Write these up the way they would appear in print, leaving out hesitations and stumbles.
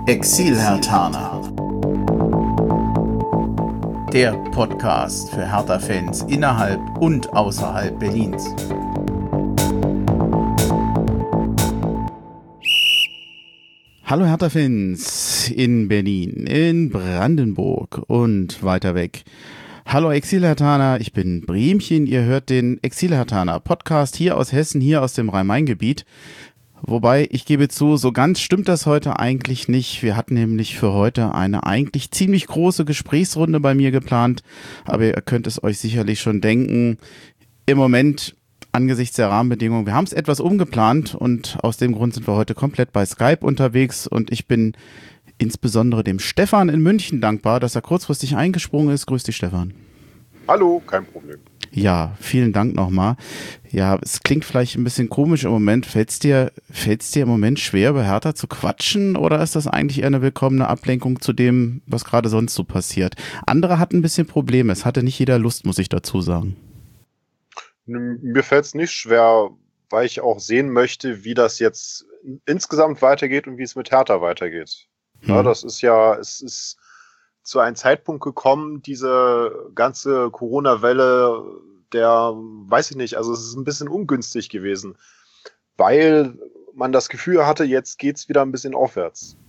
Exil-Herthaner. Der Podcast für Hertha-Fans innerhalb und außerhalb Berlins. Hallo Hertha-Fans in Berlin, in Brandenburg und weiter weg. Hallo Exil-Herthaner, ich bin Bremchen, ihr hört den Exil-Herthaner Podcast hier aus Hessen, hier aus dem Rhein-Main-Gebiet. Wobei, ich gebe zu, so ganz stimmt das heute eigentlich nicht. Wir hatten nämlich für heute eine eigentlich ziemlich große Gesprächsrunde bei mir geplant, aber ihr könnt es euch sicherlich schon denken, im Moment angesichts der Rahmenbedingungen, wir haben es etwas umgeplant und aus dem Grund sind wir heute komplett bei Skype unterwegs und ich bin insbesondere dem Stefan in München dankbar, dass er kurzfristig eingesprungen ist. Grüß dich, Stefan. Hallo, kein Problem. Ja, vielen Dank nochmal. Ja, es klingt vielleicht ein bisschen komisch im Moment. Fällt's dir im Moment schwer, über Hertha zu quatschen oder ist das eigentlich eher eine willkommene Ablenkung zu dem, was gerade sonst so passiert? Andere hatten ein bisschen Probleme. Es hatte nicht jeder Lust, muss ich dazu sagen. Mir fällt es nicht schwer, weil ich auch sehen möchte, wie das jetzt insgesamt weitergeht und wie es mit Hertha weitergeht. Ja, es ist zu einem Zeitpunkt gekommen, diese ganze Corona-Welle, weiß ich nicht, also es ist ein bisschen ungünstig gewesen, weil man das Gefühl hatte, jetzt geht's wieder ein bisschen aufwärts.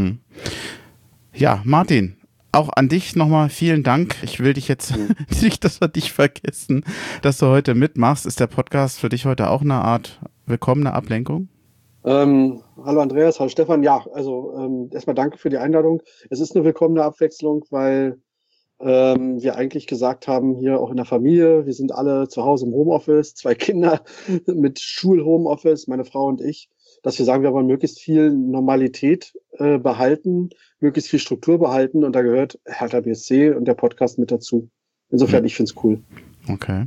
Ja, Martin, auch an dich nochmal vielen Dank. Ich will dich jetzt nicht, dass wir dich vergessen, dass du heute mitmachst. Ist der Podcast für dich heute auch eine Art willkommene Ablenkung? Hallo Andreas, hallo Stefan. Ja, also erstmal danke für die Einladung. Es ist eine willkommene Abwechslung, weil wir eigentlich gesagt haben, hier auch in der Familie, wir sind alle zu Hause im Homeoffice, 2 Kinder mit Schul-Homeoffice, meine Frau und ich, dass wir sagen, wir wollen möglichst viel Normalität behalten, möglichst viel Struktur behalten und da gehört Hertha BSC und der Podcast mit dazu. Insofern, ich finde es cool. Okay.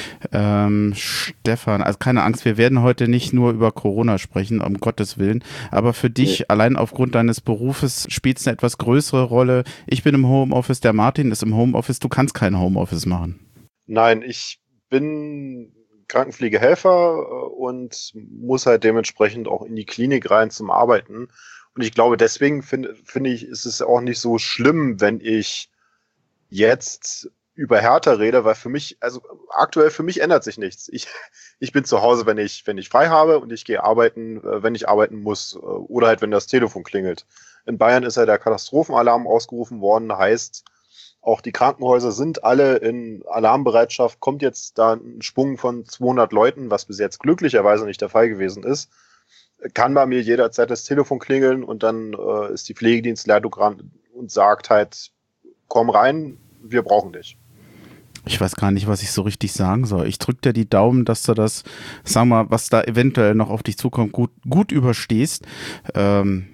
Stefan, also keine Angst, wir werden heute nicht nur über Corona sprechen, um Gottes Willen, aber für dich, allein aufgrund deines Berufes, spielt es eine etwas größere Rolle. Ich bin im Homeoffice, der Martin ist im Homeoffice, du kannst kein Homeoffice machen. Nein, ich bin Krankenpflegehelfer und muss halt dementsprechend auch in die Klinik rein zum Arbeiten. Und ich glaube, deswegen finde ich, ist es auch nicht so schlimm, wenn ich jetzt über Hertha rede, weil aktuell für mich ändert sich nichts. Ich bin zu Hause, wenn ich frei habe und ich gehe arbeiten, wenn ich arbeiten muss oder halt, wenn das Telefon klingelt. In Bayern ist ja der Katastrophenalarm ausgerufen worden, heißt, auch die Krankenhäuser sind alle in Alarmbereitschaft, kommt jetzt da ein Schwung von 200 Leuten, was bis jetzt glücklicherweise nicht der Fall gewesen ist, kann bei mir jederzeit das Telefon klingeln und dann ist die Pflegedienstleitung dran und sagt halt, komm rein, wir brauchen dich. Ich weiß gar nicht, was ich so richtig sagen soll. Ich drücke dir die Daumen, dass du das, sag mal, was da eventuell noch auf dich zukommt, gut überstehst. Danke.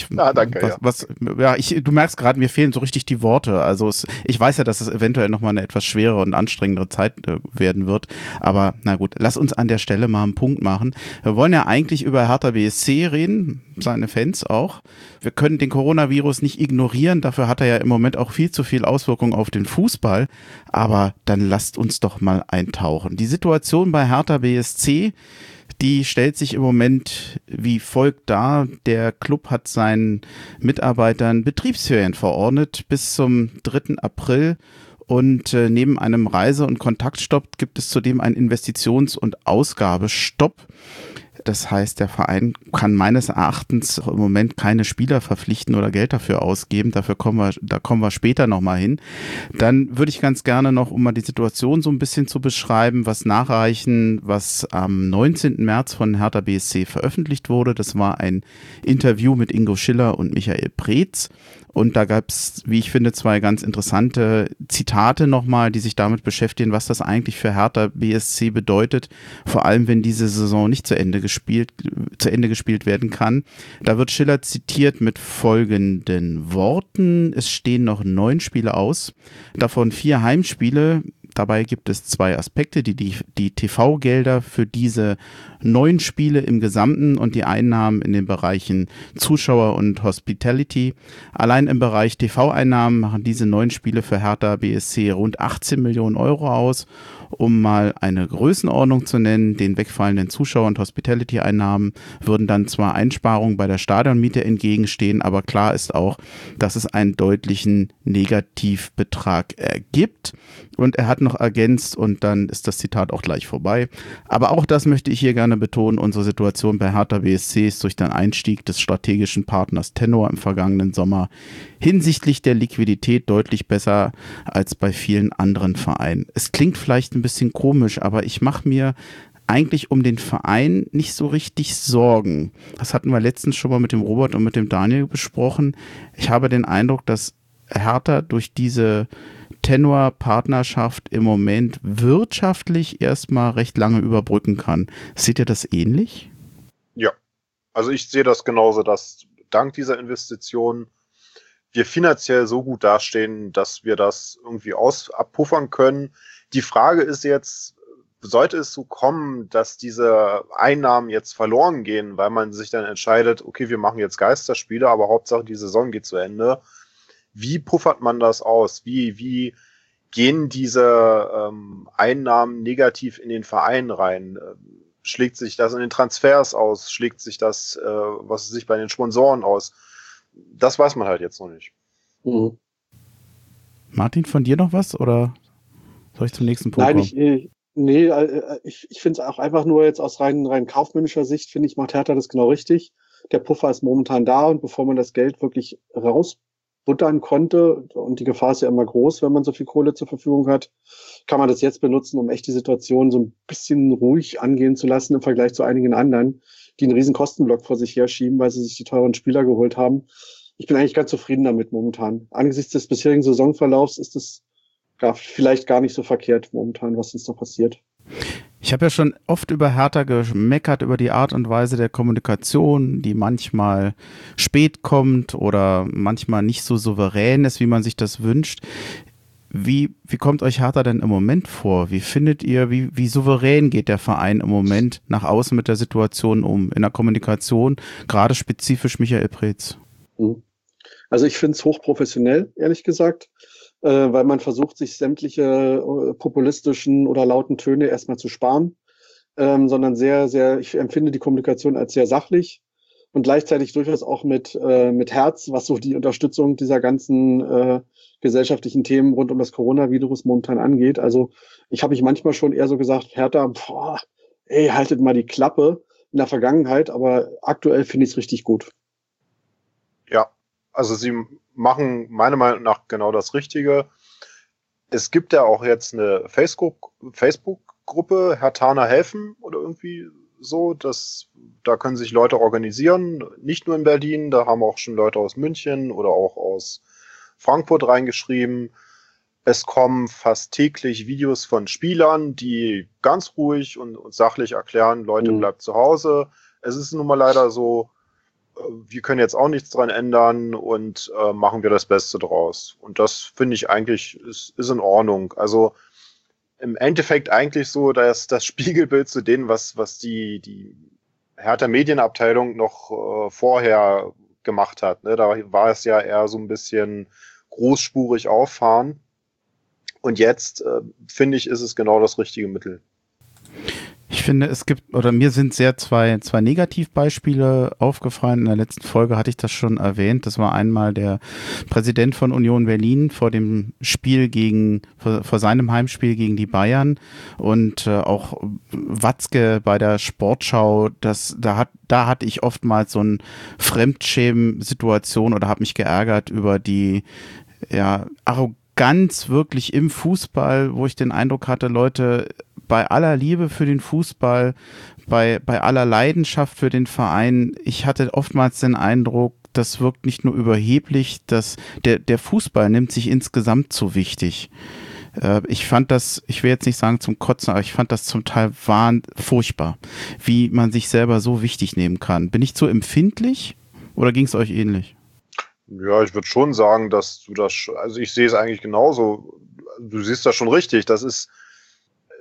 Du merkst gerade, mir fehlen so richtig die Worte. Also ich weiß ja, dass es eventuell nochmal eine etwas schwere und anstrengendere Zeit werden wird. Aber na gut, lass uns an der Stelle mal einen Punkt machen. Wir wollen ja eigentlich über Hertha BSC reden, seine Fans auch. Wir können den Coronavirus nicht ignorieren. Dafür hat er ja im Moment auch viel zu viel Auswirkungen auf den Fußball. Aber dann lasst uns doch mal eintauchen. Die Situation bei Hertha BSC, die stellt sich im Moment wie folgt dar. Der Club hat seinen Mitarbeitern Betriebsferien verordnet bis zum 3. April. Und neben einem Reise- und Kontaktstopp gibt es zudem einen Investitions- und Ausgabestopp. Das heißt, der Verein kann meines Erachtens im Moment keine Spieler verpflichten oder Geld dafür ausgeben. Da kommen wir später nochmal hin. Dann würde ich ganz gerne noch, um mal die Situation so ein bisschen zu beschreiben, was nachreichen, was am 19. März von Hertha BSC veröffentlicht wurde. Das war ein Interview mit Ingo Schiller und Michael Preetz. Und da gab es, wie ich finde, 2 ganz interessante Zitate nochmal, die sich damit beschäftigen, was das eigentlich für Hertha BSC bedeutet, vor allem wenn diese Saison nicht zu Ende gespielt werden kann. Da wird Schiller zitiert mit folgenden Worten: Es stehen noch 9 Spiele aus, davon 4 Heimspiele. Dabei gibt es 2 Aspekte, die TV-Gelder für diese 9 Spiele im Gesamten und die Einnahmen in den Bereichen Zuschauer und Hospitality. Allein im Bereich TV-Einnahmen machen diese 9 Spiele für Hertha BSC rund 18 Millionen Euro aus. Um mal eine Größenordnung zu nennen, den wegfallenden Zuschauer- und Hospitality-Einnahmen würden dann zwar Einsparungen bei der Stadionmiete entgegenstehen, aber klar ist auch, dass es einen deutlichen Negativbetrag ergibt. Und er hat noch ergänzt, und dann ist das Zitat auch gleich vorbei, aber auch das möchte ich hier gerne betonen, unsere Situation bei Hertha BSC ist durch den Einstieg des strategischen Partners Tenor im vergangenen Sommer hinsichtlich der Liquidität deutlich besser als bei vielen anderen Vereinen. Es klingt vielleicht ein bisschen komisch, aber ich mache mir eigentlich um den Verein nicht so richtig Sorgen. Das hatten wir letztens schon mal mit dem Robert und mit dem Daniel besprochen. Ich habe den Eindruck, dass Hertha durch diese Tenor-Partnerschaft im Moment wirtschaftlich erstmal recht lange überbrücken kann. Seht ihr das ähnlich? Ja, also ich sehe das genauso, dass dank dieser Investitionen wir finanziell so gut dastehen, dass wir das irgendwie abpuffern können. Die Frage ist jetzt, sollte es so kommen, dass diese Einnahmen jetzt verloren gehen, weil man sich dann entscheidet, okay, wir machen jetzt Geisterspiele, aber Hauptsache die Saison geht zu Ende. Wie puffert man das aus? Wie gehen diese Einnahmen negativ in den Verein rein? Schlägt sich das in den Transfers aus? Schlägt sich das, was sich bei den Sponsoren aus? Das weiß man halt jetzt noch nicht. Mhm. Martin, von dir noch was oder soll ich zum nächsten Punkt kommen? Ich finde es auch einfach nur jetzt aus rein kaufmännischer Sicht, finde ich, macht Hertha das genau richtig. Der Puffer ist momentan da und bevor man das Geld wirklich rausbuttern konnte, und die Gefahr ist ja immer groß, wenn man so viel Kohle zur Verfügung hat, kann man das jetzt benutzen, um echt die Situation so ein bisschen ruhig angehen zu lassen im Vergleich zu einigen anderen, die einen riesen Kostenblock vor sich herschieben, weil sie sich die teuren Spieler geholt haben. Ich bin eigentlich ganz zufrieden damit momentan. Angesichts des bisherigen Saisonverlaufs ist es vielleicht gar nicht so verkehrt momentan, was uns da passiert. Ich habe ja schon oft über Hertha gemeckert, über die Art und Weise der Kommunikation, die manchmal spät kommt oder manchmal nicht so souverän ist, wie man sich das wünscht. Wie kommt euch Hertha denn im Moment vor? Wie findet ihr, wie souverän geht der Verein im Moment nach außen mit der Situation um, in der Kommunikation, gerade spezifisch Michael Preetz? Also ich finde es hochprofessionell, ehrlich gesagt, weil man versucht, sich sämtliche populistischen oder lauten Töne erstmal zu sparen, sondern ich empfinde die Kommunikation als sehr sachlich und gleichzeitig durchaus auch mit Herz, was so die Unterstützung dieser ganzen gesellschaftlichen Themen rund um das Coronavirus momentan angeht. Also ich habe mich manchmal schon eher so gesagt, Hertha, haltet mal die Klappe in der Vergangenheit, aber aktuell finde ich es richtig gut. Ja, also sie machen meiner Meinung nach genau das Richtige. Es gibt ja auch jetzt eine Facebook-Gruppe, Herthaner helfen oder irgendwie so. Da können sich Leute organisieren, nicht nur in Berlin, da haben auch schon Leute aus München oder auch aus Frankfurt reingeschrieben. Es kommen fast täglich Videos von Spielern, die ganz ruhig und sachlich erklären, Leute, bleibt zu Hause. Es ist nun mal leider so, wir können jetzt auch nichts dran ändern und machen wir das Beste draus. Und das finde ich eigentlich ist in Ordnung. Also im Endeffekt eigentlich so, dass das Spiegelbild zu denen, was die Hertha Medienabteilung noch vorher gemacht hat. Ne? Da war es ja eher so ein bisschen großspurig auffahren. Und jetzt, finde ich, ist es genau das richtige Mittel. Ich finde, mir sind zwei Negativbeispiele aufgefallen. In der letzten Folge hatte ich das schon erwähnt. Das war einmal der Präsident von Union Berlin vor seinem Heimspiel gegen die Bayern und auch Watzke bei der Sportschau. Da hatte ich oftmals so eine Fremdschämen-Situation oder habe mich geärgert über die Arroganz wirklich im Fußball, wo ich den Eindruck hatte, Leute, bei aller Liebe für den Fußball, bei aller Leidenschaft für den Verein, ich hatte oftmals den Eindruck, das wirkt nicht nur überheblich, dass der Fußball nimmt sich insgesamt zu wichtig. Ich fand das, ich will jetzt nicht sagen zum Kotzen, aber ich fand das zum Teil furchtbar, wie man sich selber so wichtig nehmen kann. Bin ich zu empfindlich oder ging es euch ähnlich? Ja, ich würde schon sagen, dass du das, also ich sehe es eigentlich genauso. Du siehst das schon richtig. Das ist,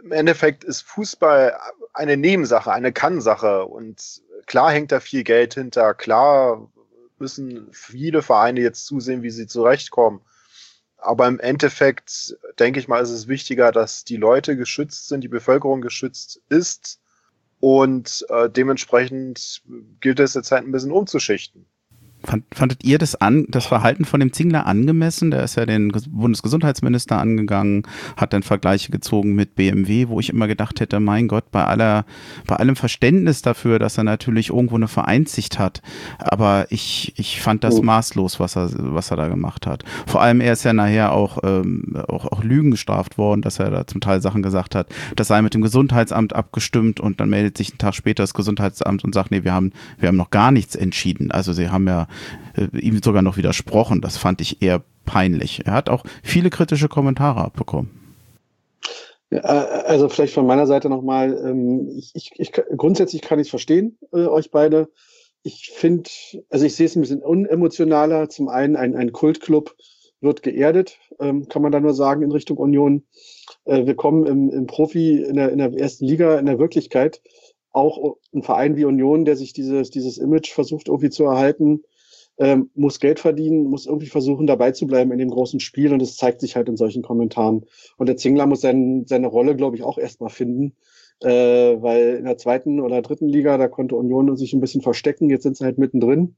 im Endeffekt ist Fußball eine Nebensache, eine Kann-Sache und klar hängt da viel Geld hinter, klar müssen viele Vereine jetzt zusehen, wie sie zurechtkommen. Aber im Endeffekt, denke ich mal, ist es wichtiger, dass die Leute geschützt sind, die Bevölkerung geschützt ist und dementsprechend gilt es jetzt halt ein bisschen umzuschichten. Fandet ihr das Verhalten von dem Zingler angemessen? Der ist ja den Bundesgesundheitsminister angegangen, hat dann Vergleiche gezogen mit BMW, wo ich immer gedacht hätte, mein Gott, bei allem Verständnis dafür, dass er natürlich irgendwo eine Vereinsicht hat, aber ich fand das maßlos, was er da gemacht hat. Vor allem, er ist ja nachher auch Lügen gestraft worden, dass er da zum Teil Sachen gesagt hat, das sei mit dem Gesundheitsamt abgestimmt und dann meldet sich einen Tag später das Gesundheitsamt und sagt, nee, wir haben noch gar nichts entschieden. Also sie haben ja ihm sogar noch widersprochen. Das fand ich eher peinlich. Er hat auch viele kritische Kommentare abbekommen. Ja, also vielleicht von meiner Seite nochmal, grundsätzlich kann ich es verstehen, euch beide. Ich finde, also ich sehe es ein bisschen unemotionaler. Zum einen, ein Kultclub wird geerdet, kann man da nur sagen, in Richtung Union. Wir kommen im Profi, in der ersten Liga, in der Wirklichkeit, auch ein Verein wie Union, der sich dieses Image versucht irgendwie zu erhalten, muss Geld verdienen, muss irgendwie versuchen, dabei zu bleiben in dem großen Spiel und es zeigt sich halt in solchen Kommentaren. Und der Zingler muss seine Rolle, glaube ich, auch erstmal finden, weil in der zweiten oder dritten Liga, da konnte Union sich ein bisschen verstecken, jetzt sind sie halt mittendrin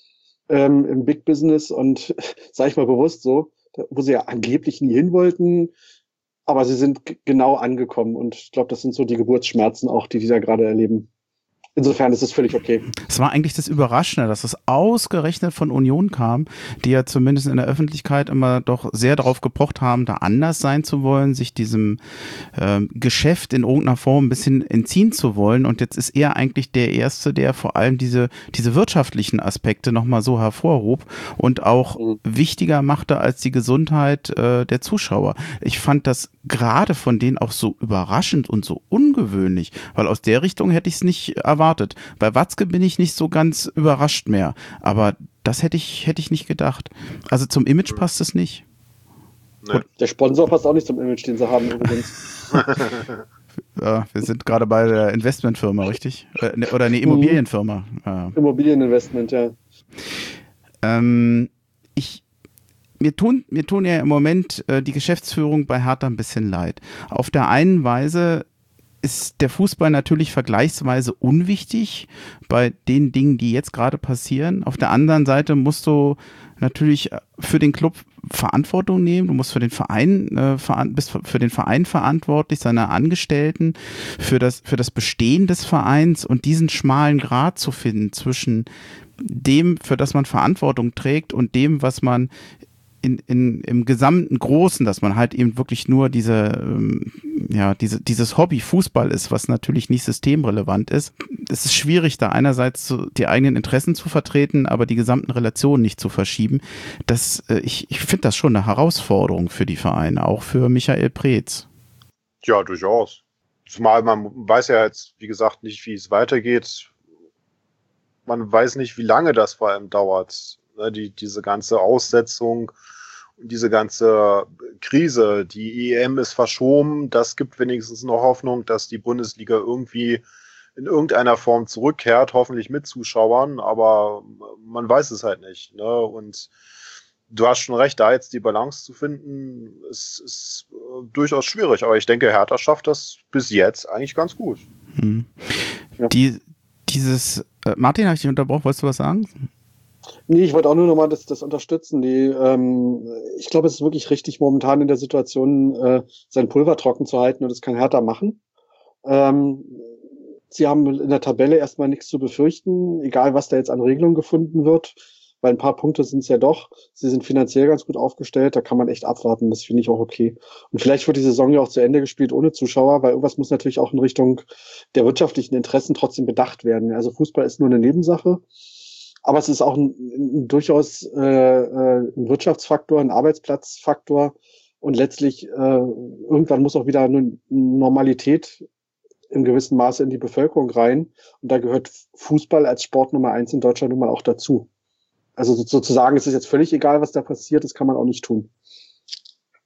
im Big Business und sage ich mal bewusst so, wo sie ja angeblich nie hin wollten, aber sie sind genau angekommen und ich glaube, das sind so die Geburtsschmerzen auch, die da gerade erleben. Insofern ist es völlig okay. Es war eigentlich das Überraschende, dass es ausgerechnet von Union kam, die ja zumindest in der Öffentlichkeit immer doch sehr darauf gepocht haben, da anders sein zu wollen, sich diesem Geschäft in irgendeiner Form ein bisschen entziehen zu wollen. Und jetzt ist er eigentlich der Erste, der vor allem diese wirtschaftlichen Aspekte nochmal so hervorhob und auch wichtiger machte als die Gesundheit der Zuschauer. Ich fand das gerade von denen auch so überraschend und so ungewöhnlich, weil aus der Richtung hätte ich es nicht erwartet. Bei Watzke bin ich nicht so ganz überrascht mehr, aber das hätte ich nicht gedacht. Also zum Image passt es nicht. Nee. Der Sponsor passt auch nicht zum Image, den sie haben übrigens. Ja, wir sind gerade bei der Investmentfirma, richtig? Oder eine Immobilienfirma. Immobilieninvestment, ja. Mir tun ja im Moment die Geschäftsführung bei Hertha ein bisschen leid. Auf der einen Weise ist der Fußball natürlich vergleichsweise unwichtig bei den Dingen, die jetzt gerade passieren. Auf der anderen Seite musst du natürlich für den Club Verantwortung nehmen. Du musst für den Verein bist für den Verein verantwortlich, seine Angestellten, für das Bestehen des Vereins und diesen schmalen Grat zu finden zwischen dem, für das man Verantwortung trägt und dem, was man im gesamten Großen, dass man halt eben wirklich nur dieses Hobby Fußball ist, was natürlich nicht systemrelevant ist. Es ist schwierig, da einerseits die eigenen Interessen zu vertreten, aber die gesamten Relationen nicht zu verschieben. Ich finde das schon eine Herausforderung für die Vereine, auch für Michael Preetz. Ja, durchaus. Zumal man weiß ja jetzt, wie gesagt, nicht, wie es weitergeht. Man weiß nicht, wie lange das vor allem dauert. Diese ganze Aussetzung und diese ganze Krise, die EM ist verschoben, das gibt wenigstens noch Hoffnung, dass die Bundesliga irgendwie in irgendeiner Form zurückkehrt, hoffentlich mit Zuschauern, aber man weiß es halt nicht. Ne? Und du hast schon recht, da jetzt die Balance zu finden, ist durchaus schwierig, aber ich denke, Hertha schafft das bis jetzt eigentlich ganz gut. Ja. Martin, habe ich dich unterbrochen, wolltest du was sagen? Nee, ich wollte auch nur nochmal das unterstützen. Ich glaube, es ist wirklich richtig, momentan in der Situation sein Pulver trocken zu halten und das kann Hertha machen. Sie haben in der Tabelle erstmal nichts zu befürchten, egal was da jetzt an Regelungen gefunden wird, weil ein paar Punkte sind es ja doch. Sie sind finanziell ganz gut aufgestellt, da kann man echt abwarten, das finde ich auch okay. Und vielleicht wird die Saison ja auch zu Ende gespielt ohne Zuschauer, weil irgendwas muss natürlich auch in Richtung der wirtschaftlichen Interessen trotzdem bedacht werden. Also Fußball ist nur eine Nebensache. Aber es ist auch durchaus ein Wirtschaftsfaktor, ein Arbeitsplatzfaktor und letztlich irgendwann muss auch wieder eine Normalität im gewissen Maße in die Bevölkerung rein und da gehört Fußball als Sport Nummer 1 in Deutschland nun mal auch dazu. Also sozusagen, es ist jetzt völlig egal, was da passiert, das kann man auch nicht tun.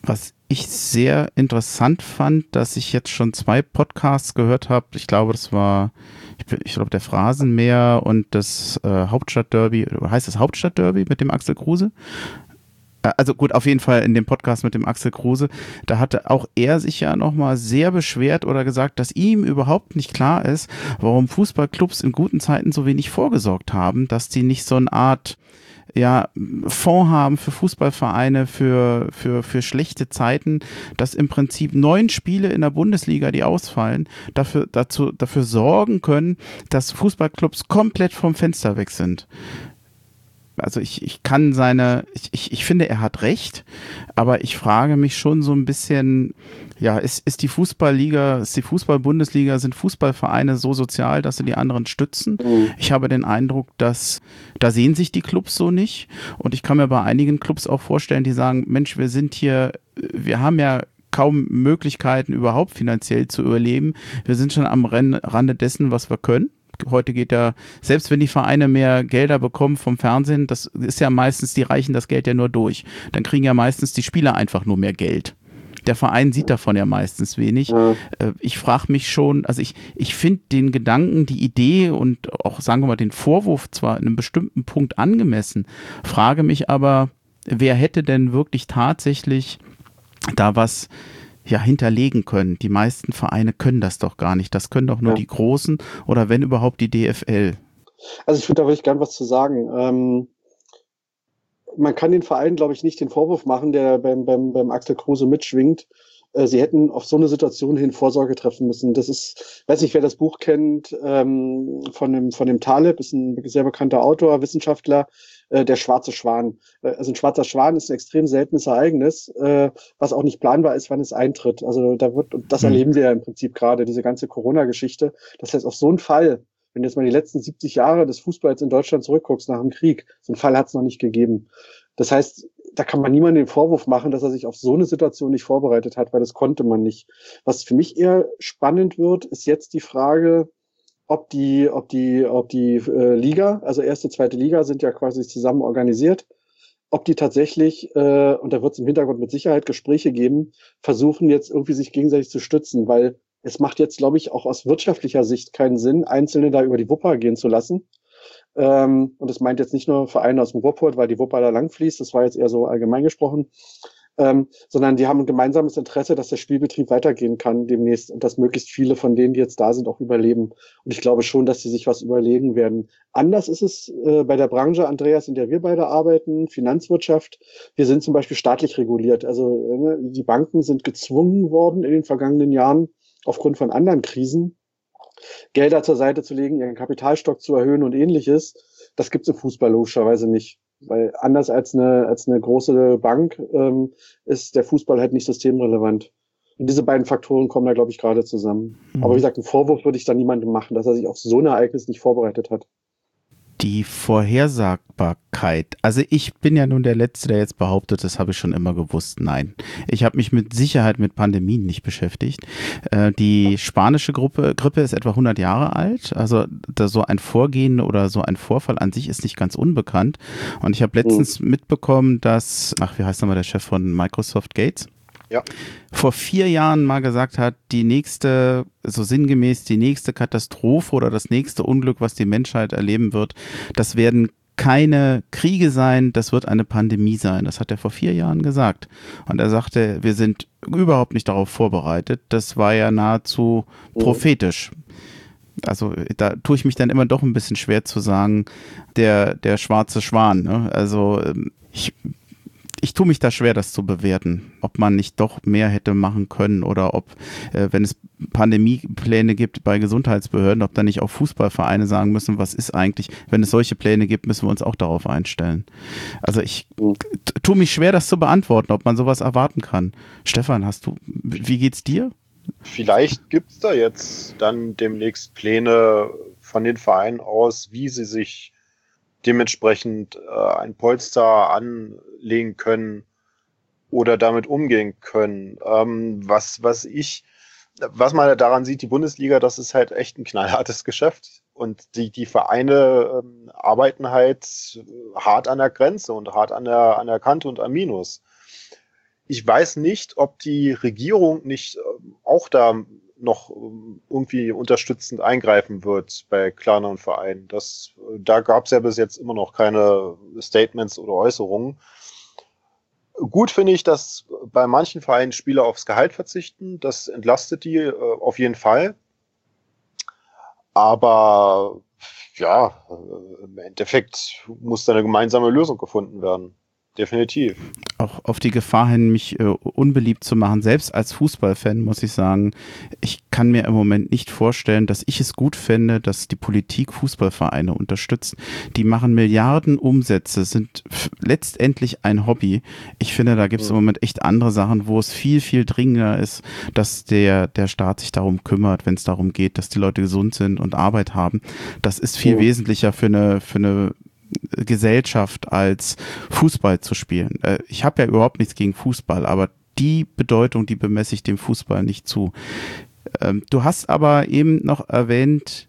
Was ich sehr interessant fand, dass ich jetzt schon 2 Podcasts gehört habe. Ich glaube, das war, ich glaube, der Phrasenmäher und das Hauptstadtderby, heißt das Hauptstadtderby mit dem Axel Kruse? Also gut, auf jeden Fall in dem Podcast mit dem Axel Kruse, da hatte auch er sich ja nochmal sehr beschwert oder gesagt, dass ihm überhaupt nicht klar ist, warum Fußballclubs in guten Zeiten so wenig vorgesorgt haben, dass die nicht so eine Art Fonds haben für Fußballvereine, für schlechte Zeiten, dass im Prinzip 9 Spiele in der Bundesliga, die ausfallen, dafür sorgen können, dass Fußballclubs komplett vom Fenster weg sind. Also ich finde, er hat recht, aber ich frage mich schon so ein bisschen, ist die Fußball-Bundesliga, sind Fußballvereine so sozial, dass sie die anderen stützen? Ich habe den Eindruck, dass da sehen sich die Clubs so nicht, und ich kann mir bei einigen Clubs auch vorstellen, die sagen, Mensch, wir haben ja kaum Möglichkeiten überhaupt finanziell zu überleben. Wir sind schon am Rande dessen, was wir können. Heute geht ja, selbst wenn die Vereine mehr Gelder bekommen vom Fernsehen, das ist ja meistens, die reichen das Geld ja nur durch. Dann kriegen ja meistens die Spieler einfach nur mehr Geld. Der Verein sieht davon ja meistens wenig. Ja. Ich frage mich schon, also ich finde den Gedanken, die Idee und auch, sagen wir mal, den Vorwurf zwar in einem bestimmten Punkt angemessen, frage mich aber, wer hätte denn wirklich tatsächlich da was hinterlegen können. Die meisten Vereine können das doch gar nicht. Das können doch nur die Großen oder wenn überhaupt die DFL. Also ich würde da wirklich gern was zu sagen. Man kann den Verein, glaube ich, nicht den Vorwurf machen, der beim Axel Kruse mitschwingt. Sie hätten auf so eine Situation hin Vorsorge treffen müssen. Das ist, weiß nicht, wer das Buch kennt, von dem Taleb, ist ein sehr bekannter Autor, Wissenschaftler, der schwarze Schwan. Also ein schwarzer Schwan ist ein extrem seltenes Ereignis, was auch nicht planbar ist, wann es eintritt. Also das erleben wir ja im Prinzip gerade, diese ganze Corona-Geschichte. Das heißt, auf so einen Fall, wenn du jetzt mal die letzten 70 Jahre des Fußballs in Deutschland zurückguckst nach dem Krieg, so einen Fall hat es noch nicht gegeben. Das heißt, da kann man niemandem den Vorwurf machen, dass er sich auf so eine Situation nicht vorbereitet hat, weil das konnte man nicht. Was für mich eher spannend wird, ist jetzt die Frage, ob die Liga, also erste, zweite Liga, sind ja quasi zusammen organisiert, ob die tatsächlich, und da wird es im Hintergrund mit Sicherheit Gespräche geben, versuchen jetzt irgendwie sich gegenseitig zu stützen, weil es macht jetzt, glaube ich, auch aus wirtschaftlicher Sicht keinen Sinn, Einzelne da über die Wupper gehen zu lassen. Und das meint jetzt nicht nur Vereine aus dem Ruhrpott, weil die Wupper da lang fließt, das war jetzt eher so allgemein gesprochen, sondern die haben ein gemeinsames Interesse, dass der Spielbetrieb weitergehen kann demnächst und dass möglichst viele von denen, die jetzt da sind, auch überleben. Und ich glaube schon, dass sie sich was überlegen werden. Anders ist es bei der Branche, Andreas, in der wir beide arbeiten, Finanzwirtschaft. Wir sind zum Beispiel staatlich reguliert. Also die Banken sind gezwungen worden in den vergangenen Jahren, aufgrund von anderen Krisen, Gelder zur Seite zu legen, ihren Kapitalstock zu erhöhen und ähnliches. Das gibt es im Fußball logischerweise nicht. Weil anders als eine große Bank ist der Fußball halt nicht systemrelevant. Und diese beiden Faktoren kommen da, glaube ich, gerade zusammen. Aber wie gesagt, einen Vorwurf würde ich da niemandem machen, dass er sich auf so ein Ereignis nicht vorbereitet hat. Die Vorhersagbarkeit. Also ich bin ja nun der Letzte, der jetzt behauptet, das habe ich schon immer gewusst. Nein, ich habe mich mit Sicherheit mit Pandemien nicht beschäftigt. Die spanische Grippe ist etwa 100 Jahre alt. Also so ein Vorgehen oder so ein Vorfall an sich ist nicht ganz unbekannt. Und ich habe letztens mitbekommen, dass, wie heißt nochmal der Chef von Microsoft, Gates? Ja. Vor 4 Jahren mal gesagt hat, die nächste Katastrophe oder das nächste Unglück, was die Menschheit erleben wird, das werden keine Kriege sein, das wird eine Pandemie sein. Das hat er vor 4 Jahren gesagt. Und er sagte, wir sind überhaupt nicht darauf vorbereitet. Das war ja nahezu prophetisch. Also da tue ich mich dann immer doch ein bisschen schwer zu sagen, der schwarze Schwan. Ne? Also ich tue mich da schwer, das zu bewerten, ob man nicht doch mehr hätte machen können oder ob, wenn es Pandemiepläne gibt bei Gesundheitsbehörden, ob dann nicht auch Fußballvereine sagen müssen, was ist eigentlich, wenn es solche Pläne gibt, müssen wir uns auch darauf einstellen. Also ich tue mich schwer, das zu beantworten, ob man sowas erwarten kann. Stefan, wie geht's dir? Vielleicht gibt es da jetzt dann demnächst Pläne von den Vereinen aus, wie sie sich dementsprechend ein Polster anlegen können oder damit umgehen können. Was man daran sieht, die Bundesliga, das ist halt echt ein knallhartes Geschäft. Und die Vereine arbeiten halt hart an der Grenze und hart an der Kante und am Minus. ich weiß nicht, ob die Regierung nicht auch da noch irgendwie unterstützend eingreifen wird bei kleineren Vereinen. Da gab es ja bis jetzt immer noch keine Statements oder Äußerungen. Gut finde ich, dass bei manchen Vereinen Spieler aufs Gehalt verzichten. Das entlastet die auf jeden Fall. Aber ja, im Endeffekt muss da eine gemeinsame Lösung gefunden werden. Definitiv. Auch auf die Gefahr hin, mich unbeliebt zu machen. Selbst als Fußballfan muss ich sagen, ich kann mir im Moment nicht vorstellen, dass ich es gut fände, dass die Politik Fußballvereine unterstützt. Die machen Milliarden Umsätze, sind letztendlich ein Hobby. Ich finde, da gibt es im Moment echt andere Sachen, wo es viel, viel dringender ist, dass der Staat sich darum kümmert, wenn es darum geht, dass die Leute gesund sind und Arbeit haben. Das ist viel wesentlicher für eine Gesellschaft als Fußball zu spielen. Ich habe ja überhaupt nichts gegen Fußball, aber die Bedeutung, die bemesse ich dem Fußball nicht zu. Du hast aber eben noch erwähnt,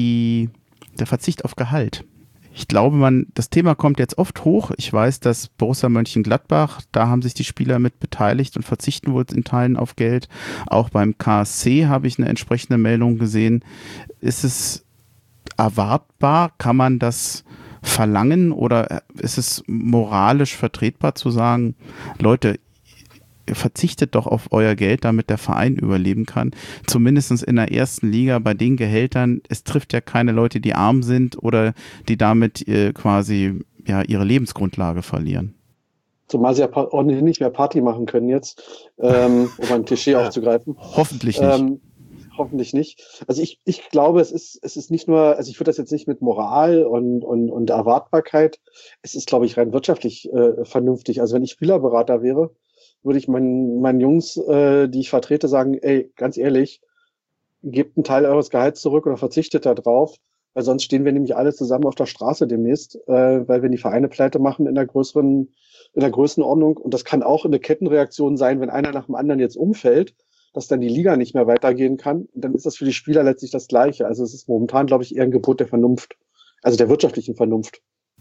der Verzicht auf Gehalt. Ich glaube, das Thema kommt jetzt oft hoch. Ich weiß, dass Borussia Mönchengladbach, da haben sich die Spieler mit beteiligt und verzichten wohl in Teilen auf Geld. Auch beim KSC habe ich eine entsprechende Meldung gesehen. Ist es erwartbar? Kann man das verlangen oder ist es moralisch vertretbar zu sagen, Leute, ihr verzichtet doch auf euer Geld, damit der Verein überleben kann, zumindest in der ersten Liga bei den Gehältern, es trifft ja keine Leute, die arm sind oder die damit quasi ja ihre Lebensgrundlage verlieren. Zumal sie ja ordentlich nicht mehr Party machen können jetzt, um ein Klischee aufzugreifen. Hoffentlich nicht. Hoffentlich nicht. Also ich glaube, es ist nicht nur, also ich würde das jetzt nicht mit Moral und Erwartbarkeit, es ist, glaube ich, rein wirtschaftlich vernünftig. Also wenn ich Spielerberater wäre, würde ich meinen Jungs, die ich vertrete, sagen, ey, ganz ehrlich, gebt einen Teil eures Gehalts zurück oder verzichtet da drauf, weil sonst stehen wir nämlich alle zusammen auf der Straße demnächst, weil wenn die Vereine pleite machen in der Größenordnung, und das kann auch eine Kettenreaktion sein, wenn einer nach dem anderen jetzt umfällt, dass dann die Liga nicht mehr weitergehen kann, dann ist das für die Spieler letztlich das Gleiche. Also es ist momentan, glaube ich, eher ein Gebot der Vernunft, also der wirtschaftlichen Vernunft,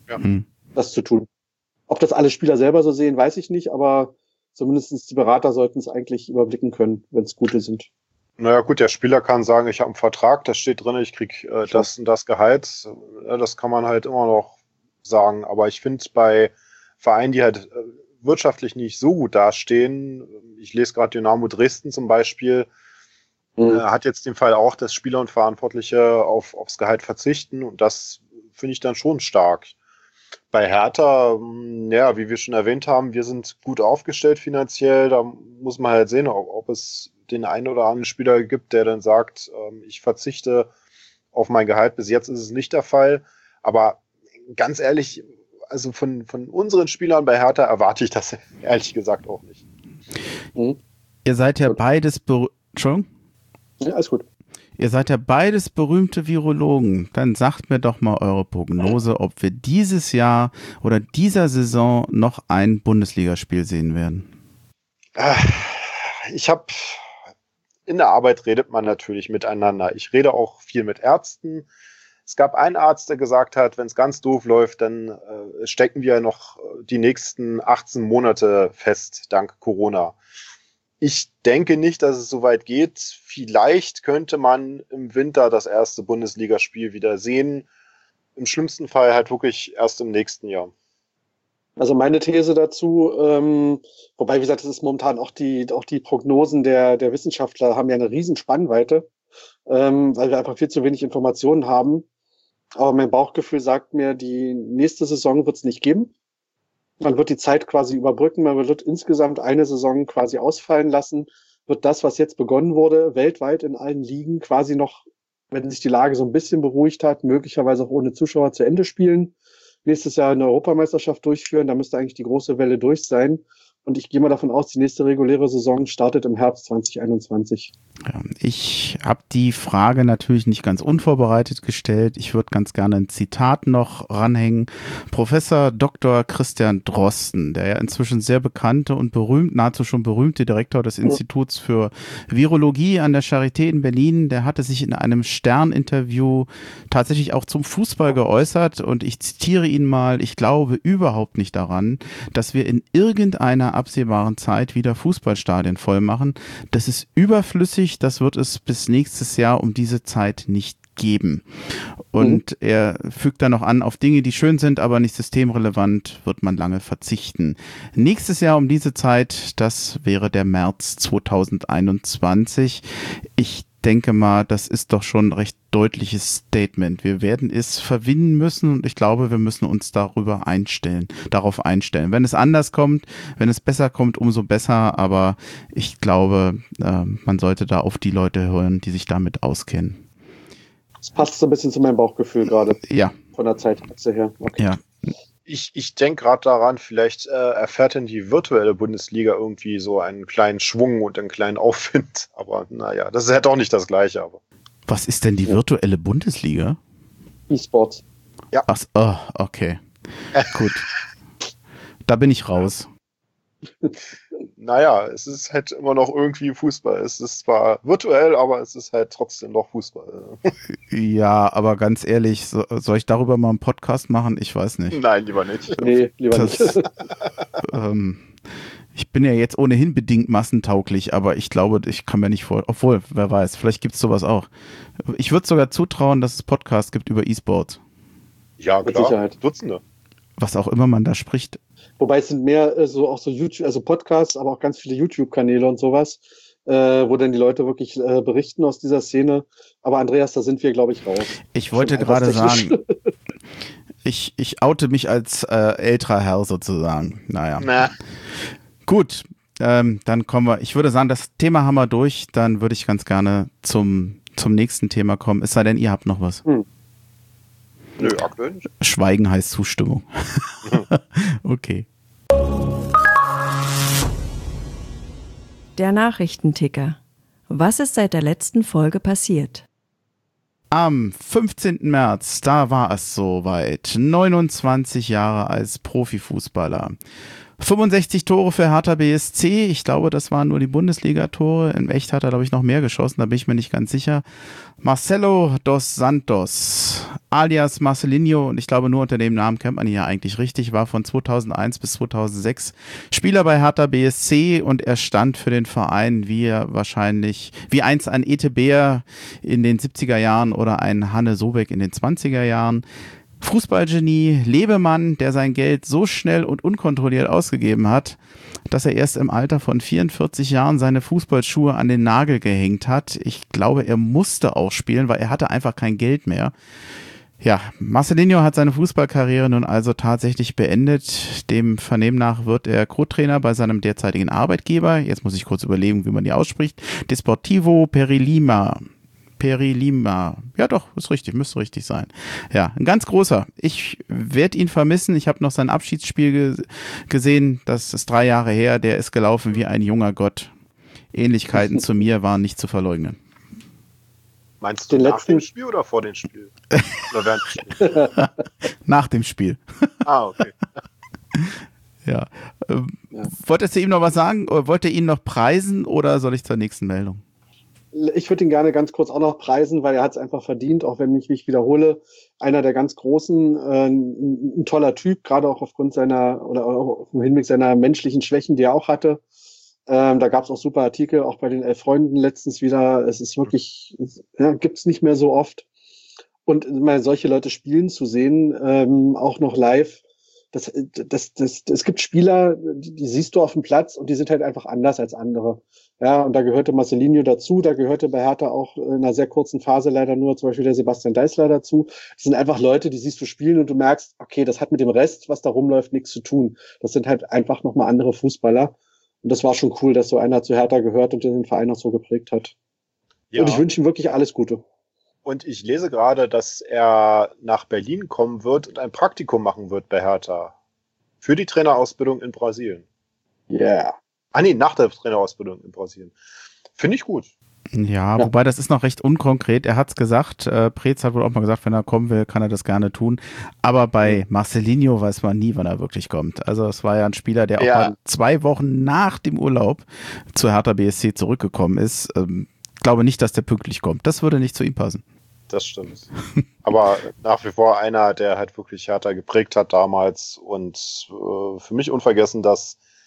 das zu tun. Ob das alle Spieler selber so sehen, weiß ich nicht, aber zumindest die Berater sollten es eigentlich überblicken können, wenn es gute sind. Naja gut, der Spieler kann sagen, ich habe einen Vertrag, da steht drin, ich krieg das und das Gehalt. Das kann man halt immer noch sagen. Aber ich finde bei Vereinen, die halt wirtschaftlich nicht so gut dastehen, ich lese gerade Dynamo Dresden zum Beispiel, hat jetzt den Fall auch, dass Spieler und Verantwortliche aufs Gehalt verzichten, und das finde ich dann schon stark. Bei Hertha, ja, wie wir schon erwähnt haben, wir sind gut aufgestellt finanziell, da muss man halt sehen, ob es den einen oder anderen Spieler gibt, der dann sagt, ich verzichte auf mein Gehalt. Bis jetzt ist es nicht der Fall, aber ganz ehrlich, also von unseren Spielern bei Hertha erwarte ich das ehrlich gesagt auch nicht. Ihr seid ja beides Entschuldigung? Ja, alles gut. Ihr seid ja beides berühmte Virologen. Dann sagt mir doch mal eure Prognose, ob wir dieses Jahr oder dieser Saison noch ein Bundesligaspiel sehen werden. In der Arbeit redet man natürlich miteinander. Ich rede auch viel mit Ärzten. Es gab einen Arzt, der gesagt hat, wenn es ganz doof läuft, dann stecken wir noch die nächsten 18 Monate fest, dank Corona. Ich denke nicht, dass es so weit geht. Vielleicht könnte man im Winter das erste Bundesligaspiel wieder sehen. Im schlimmsten Fall halt wirklich erst im nächsten Jahr. Also meine These dazu, wobei, wie gesagt, das ist momentan auch die Prognosen der Wissenschaftler haben ja eine riesen Spannweite, weil wir einfach viel zu wenig Informationen haben. Aber mein Bauchgefühl sagt mir, die nächste Saison wird es nicht geben. Man wird die Zeit quasi überbrücken, man wird insgesamt eine Saison quasi ausfallen lassen, wird das, was jetzt begonnen wurde, weltweit in allen Ligen quasi noch, wenn sich die Lage so ein bisschen beruhigt hat, möglicherweise auch ohne Zuschauer zu Ende spielen. Nächstes Jahr eine Europameisterschaft durchführen, da müsste eigentlich die große Welle durch sein. Und ich gehe mal davon aus, die nächste reguläre Saison startet im Herbst 2021. Ja, ich habe die Frage natürlich nicht ganz unvorbereitet gestellt. Ich würde ganz gerne ein Zitat noch ranhängen. Professor Dr. Christian Drosten, der ja inzwischen sehr bekannte und nahezu schon berühmte Direktor des Instituts für Virologie an der Charité in Berlin, der hatte sich in einem Stern-Interview tatsächlich auch zum Fußball geäußert, und ich zitiere ihn mal: Ich glaube überhaupt nicht daran, dass wir in irgendeiner keiner absehbaren Zeit wieder Fußballstadien voll machen. Das ist überflüssig, das wird es bis nächstes Jahr um diese Zeit nicht geben. Und er fügt dann noch an, auf Dinge, die schön sind, aber nicht systemrelevant, wird man lange verzichten. Nächstes Jahr um diese Zeit, das wäre der März 2021. Ich denke mal, das ist doch schon ein recht deutliches Statement. Wir werden es verwinden müssen und ich glaube, wir müssen uns darauf einstellen. Wenn es anders kommt, wenn es besser kommt, umso besser, aber ich glaube, man sollte da auf die Leute hören, die sich damit auskennen. Das passt so ein bisschen zu meinem Bauchgefühl gerade. Ja. Von der Zeitachse her. Okay. Ja. Ich denke gerade daran, vielleicht erfährt denn die virtuelle Bundesliga irgendwie so einen kleinen Schwung und einen kleinen Aufwind. Aber naja, das ist ja doch nicht das Gleiche. Aber Was ist denn die virtuelle Bundesliga? E-Sports. Ja. Ach, okay. Gut. Da bin ich raus. naja, es ist halt immer noch irgendwie Fußball. Es ist zwar virtuell, aber es ist halt trotzdem noch Fußball. Ja, aber ganz ehrlich, soll ich darüber mal einen Podcast machen? Ich weiß nicht. Nein, lieber nicht. Nee, lieber nicht. Ich bin ja jetzt ohnehin bedingt massentauglich, aber ich glaube, ich kann mir nicht obwohl, wer weiß, vielleicht gibt es sowas auch. Ich würde sogar zutrauen, dass es Podcasts gibt über E-Sports. Ja, Mit klar. Sicherheit. Dutzende. Was auch immer man da spricht. Wobei es sind mehr auch so YouTube, also Podcasts, aber auch ganz viele YouTube-Kanäle und sowas, wo dann die Leute wirklich berichten aus dieser Szene. Aber Andreas, da sind wir, glaube ich, raus. Ich wollte gerade sagen, ich oute mich als älterer Herr sozusagen. Naja. Gut, dann kommen wir. Ich würde sagen, das Thema haben wir durch. Dann würde ich ganz gerne zum nächsten Thema kommen. Es sei denn, ihr habt noch was. Nö, aktuell nicht. Schweigen heißt Zustimmung. Okay. Der Nachrichtenticker. Was ist seit der letzten Folge passiert? Am 15. März, da war es soweit. 29 Jahre als Profifußballer. 65 Tore für Hertha BSC. Ich glaube, das waren nur die Bundesliga-Tore. In echt hat er, glaube ich, noch mehr geschossen. Da bin ich mir nicht ganz sicher. Marcelo dos Santos, alias Marcelinho, und ich glaube, nur unter dem Namen kennt man ihn ja eigentlich richtig, war von 2001 bis 2006 Spieler bei Hertha BSC und er stand für den Verein wie einst ein Ete Beer in den 70er Jahren oder ein Hanne Sobeck in den 20er Jahren. Fußballgenie, Lebemann, der sein Geld so schnell und unkontrolliert ausgegeben hat, dass er erst im Alter von 44 Jahren seine Fußballschuhe an den Nagel gehängt hat. Ich glaube, er musste auch spielen, weil er hatte einfach kein Geld mehr. Ja, Marcelinho hat seine Fußballkarriere nun also tatsächlich beendet. Dem Vernehmen nach wird er Co-Trainer bei seinem derzeitigen Arbeitgeber. Jetzt muss ich kurz überlegen, wie man die ausspricht. Desportivo Perilima. Ja doch, ist richtig, müsste richtig sein. Ja, ein ganz großer. Ich werde ihn vermissen. Ich habe noch sein Abschiedsspiel gesehen. Das ist 3 Jahre her. Der ist gelaufen wie ein junger Gott. Ähnlichkeiten zu mir waren nicht zu verleugnen. Meinst du nach dem Spiel oder vor dem Spiel? Oder während dem Spiel? Nach dem Spiel. Okay. Ja. Wolltest du ihm noch was sagen? Wollt ihr ihn noch preisen oder soll ich zur nächsten Meldung? Ich würde ihn gerne ganz kurz auch noch preisen, weil er hat es einfach verdient, auch wenn ich mich wiederhole. Einer der ganz Großen, ein toller Typ, gerade auch aufgrund seiner oder auch im Hinblick seiner menschlichen Schwächen, die er auch hatte. Da gab es auch super Artikel, auch bei den 11 Freunden letztens wieder. Es ist wirklich, gibt es nicht mehr so oft. Und mal solche Leute spielen zu sehen, auch noch live. Es gibt Spieler, die siehst du auf dem Platz und die sind halt einfach anders als andere. Ja, und da gehörte Marcelinho dazu, da gehörte bei Hertha auch in einer sehr kurzen Phase leider nur zum Beispiel der Sebastian Deißler dazu. Das sind einfach Leute, die siehst du spielen und du merkst, okay, das hat mit dem Rest, was da rumläuft, nichts zu tun. Das sind halt einfach nochmal andere Fußballer. Und das war schon cool, dass so einer zu Hertha gehört und den Verein auch so geprägt hat. Ja. Und ich wünsche ihm wirklich alles Gute. Und ich lese gerade, dass er nach Berlin kommen wird und ein Praktikum machen wird bei Hertha. Für die Trainerausbildung in Brasilien. Yeah. Nach der Trainerausbildung in Brasilien. Finde ich gut. Ja, wobei das ist noch recht unkonkret. Er hat's gesagt, Preetz hat wohl auch mal gesagt, wenn er kommen will, kann er das gerne tun. Aber bei Marcelinho weiß man nie, wann er wirklich kommt. Also es war ja ein Spieler, der auch mal 2 Wochen nach dem Urlaub zu Hertha BSC zurückgekommen ist. Glaube nicht, dass der pünktlich kommt. Das würde nicht zu ihm passen. Das stimmt. Aber nach wie vor einer, der halt wirklich Hertha geprägt hat damals und für mich unvergessen, dass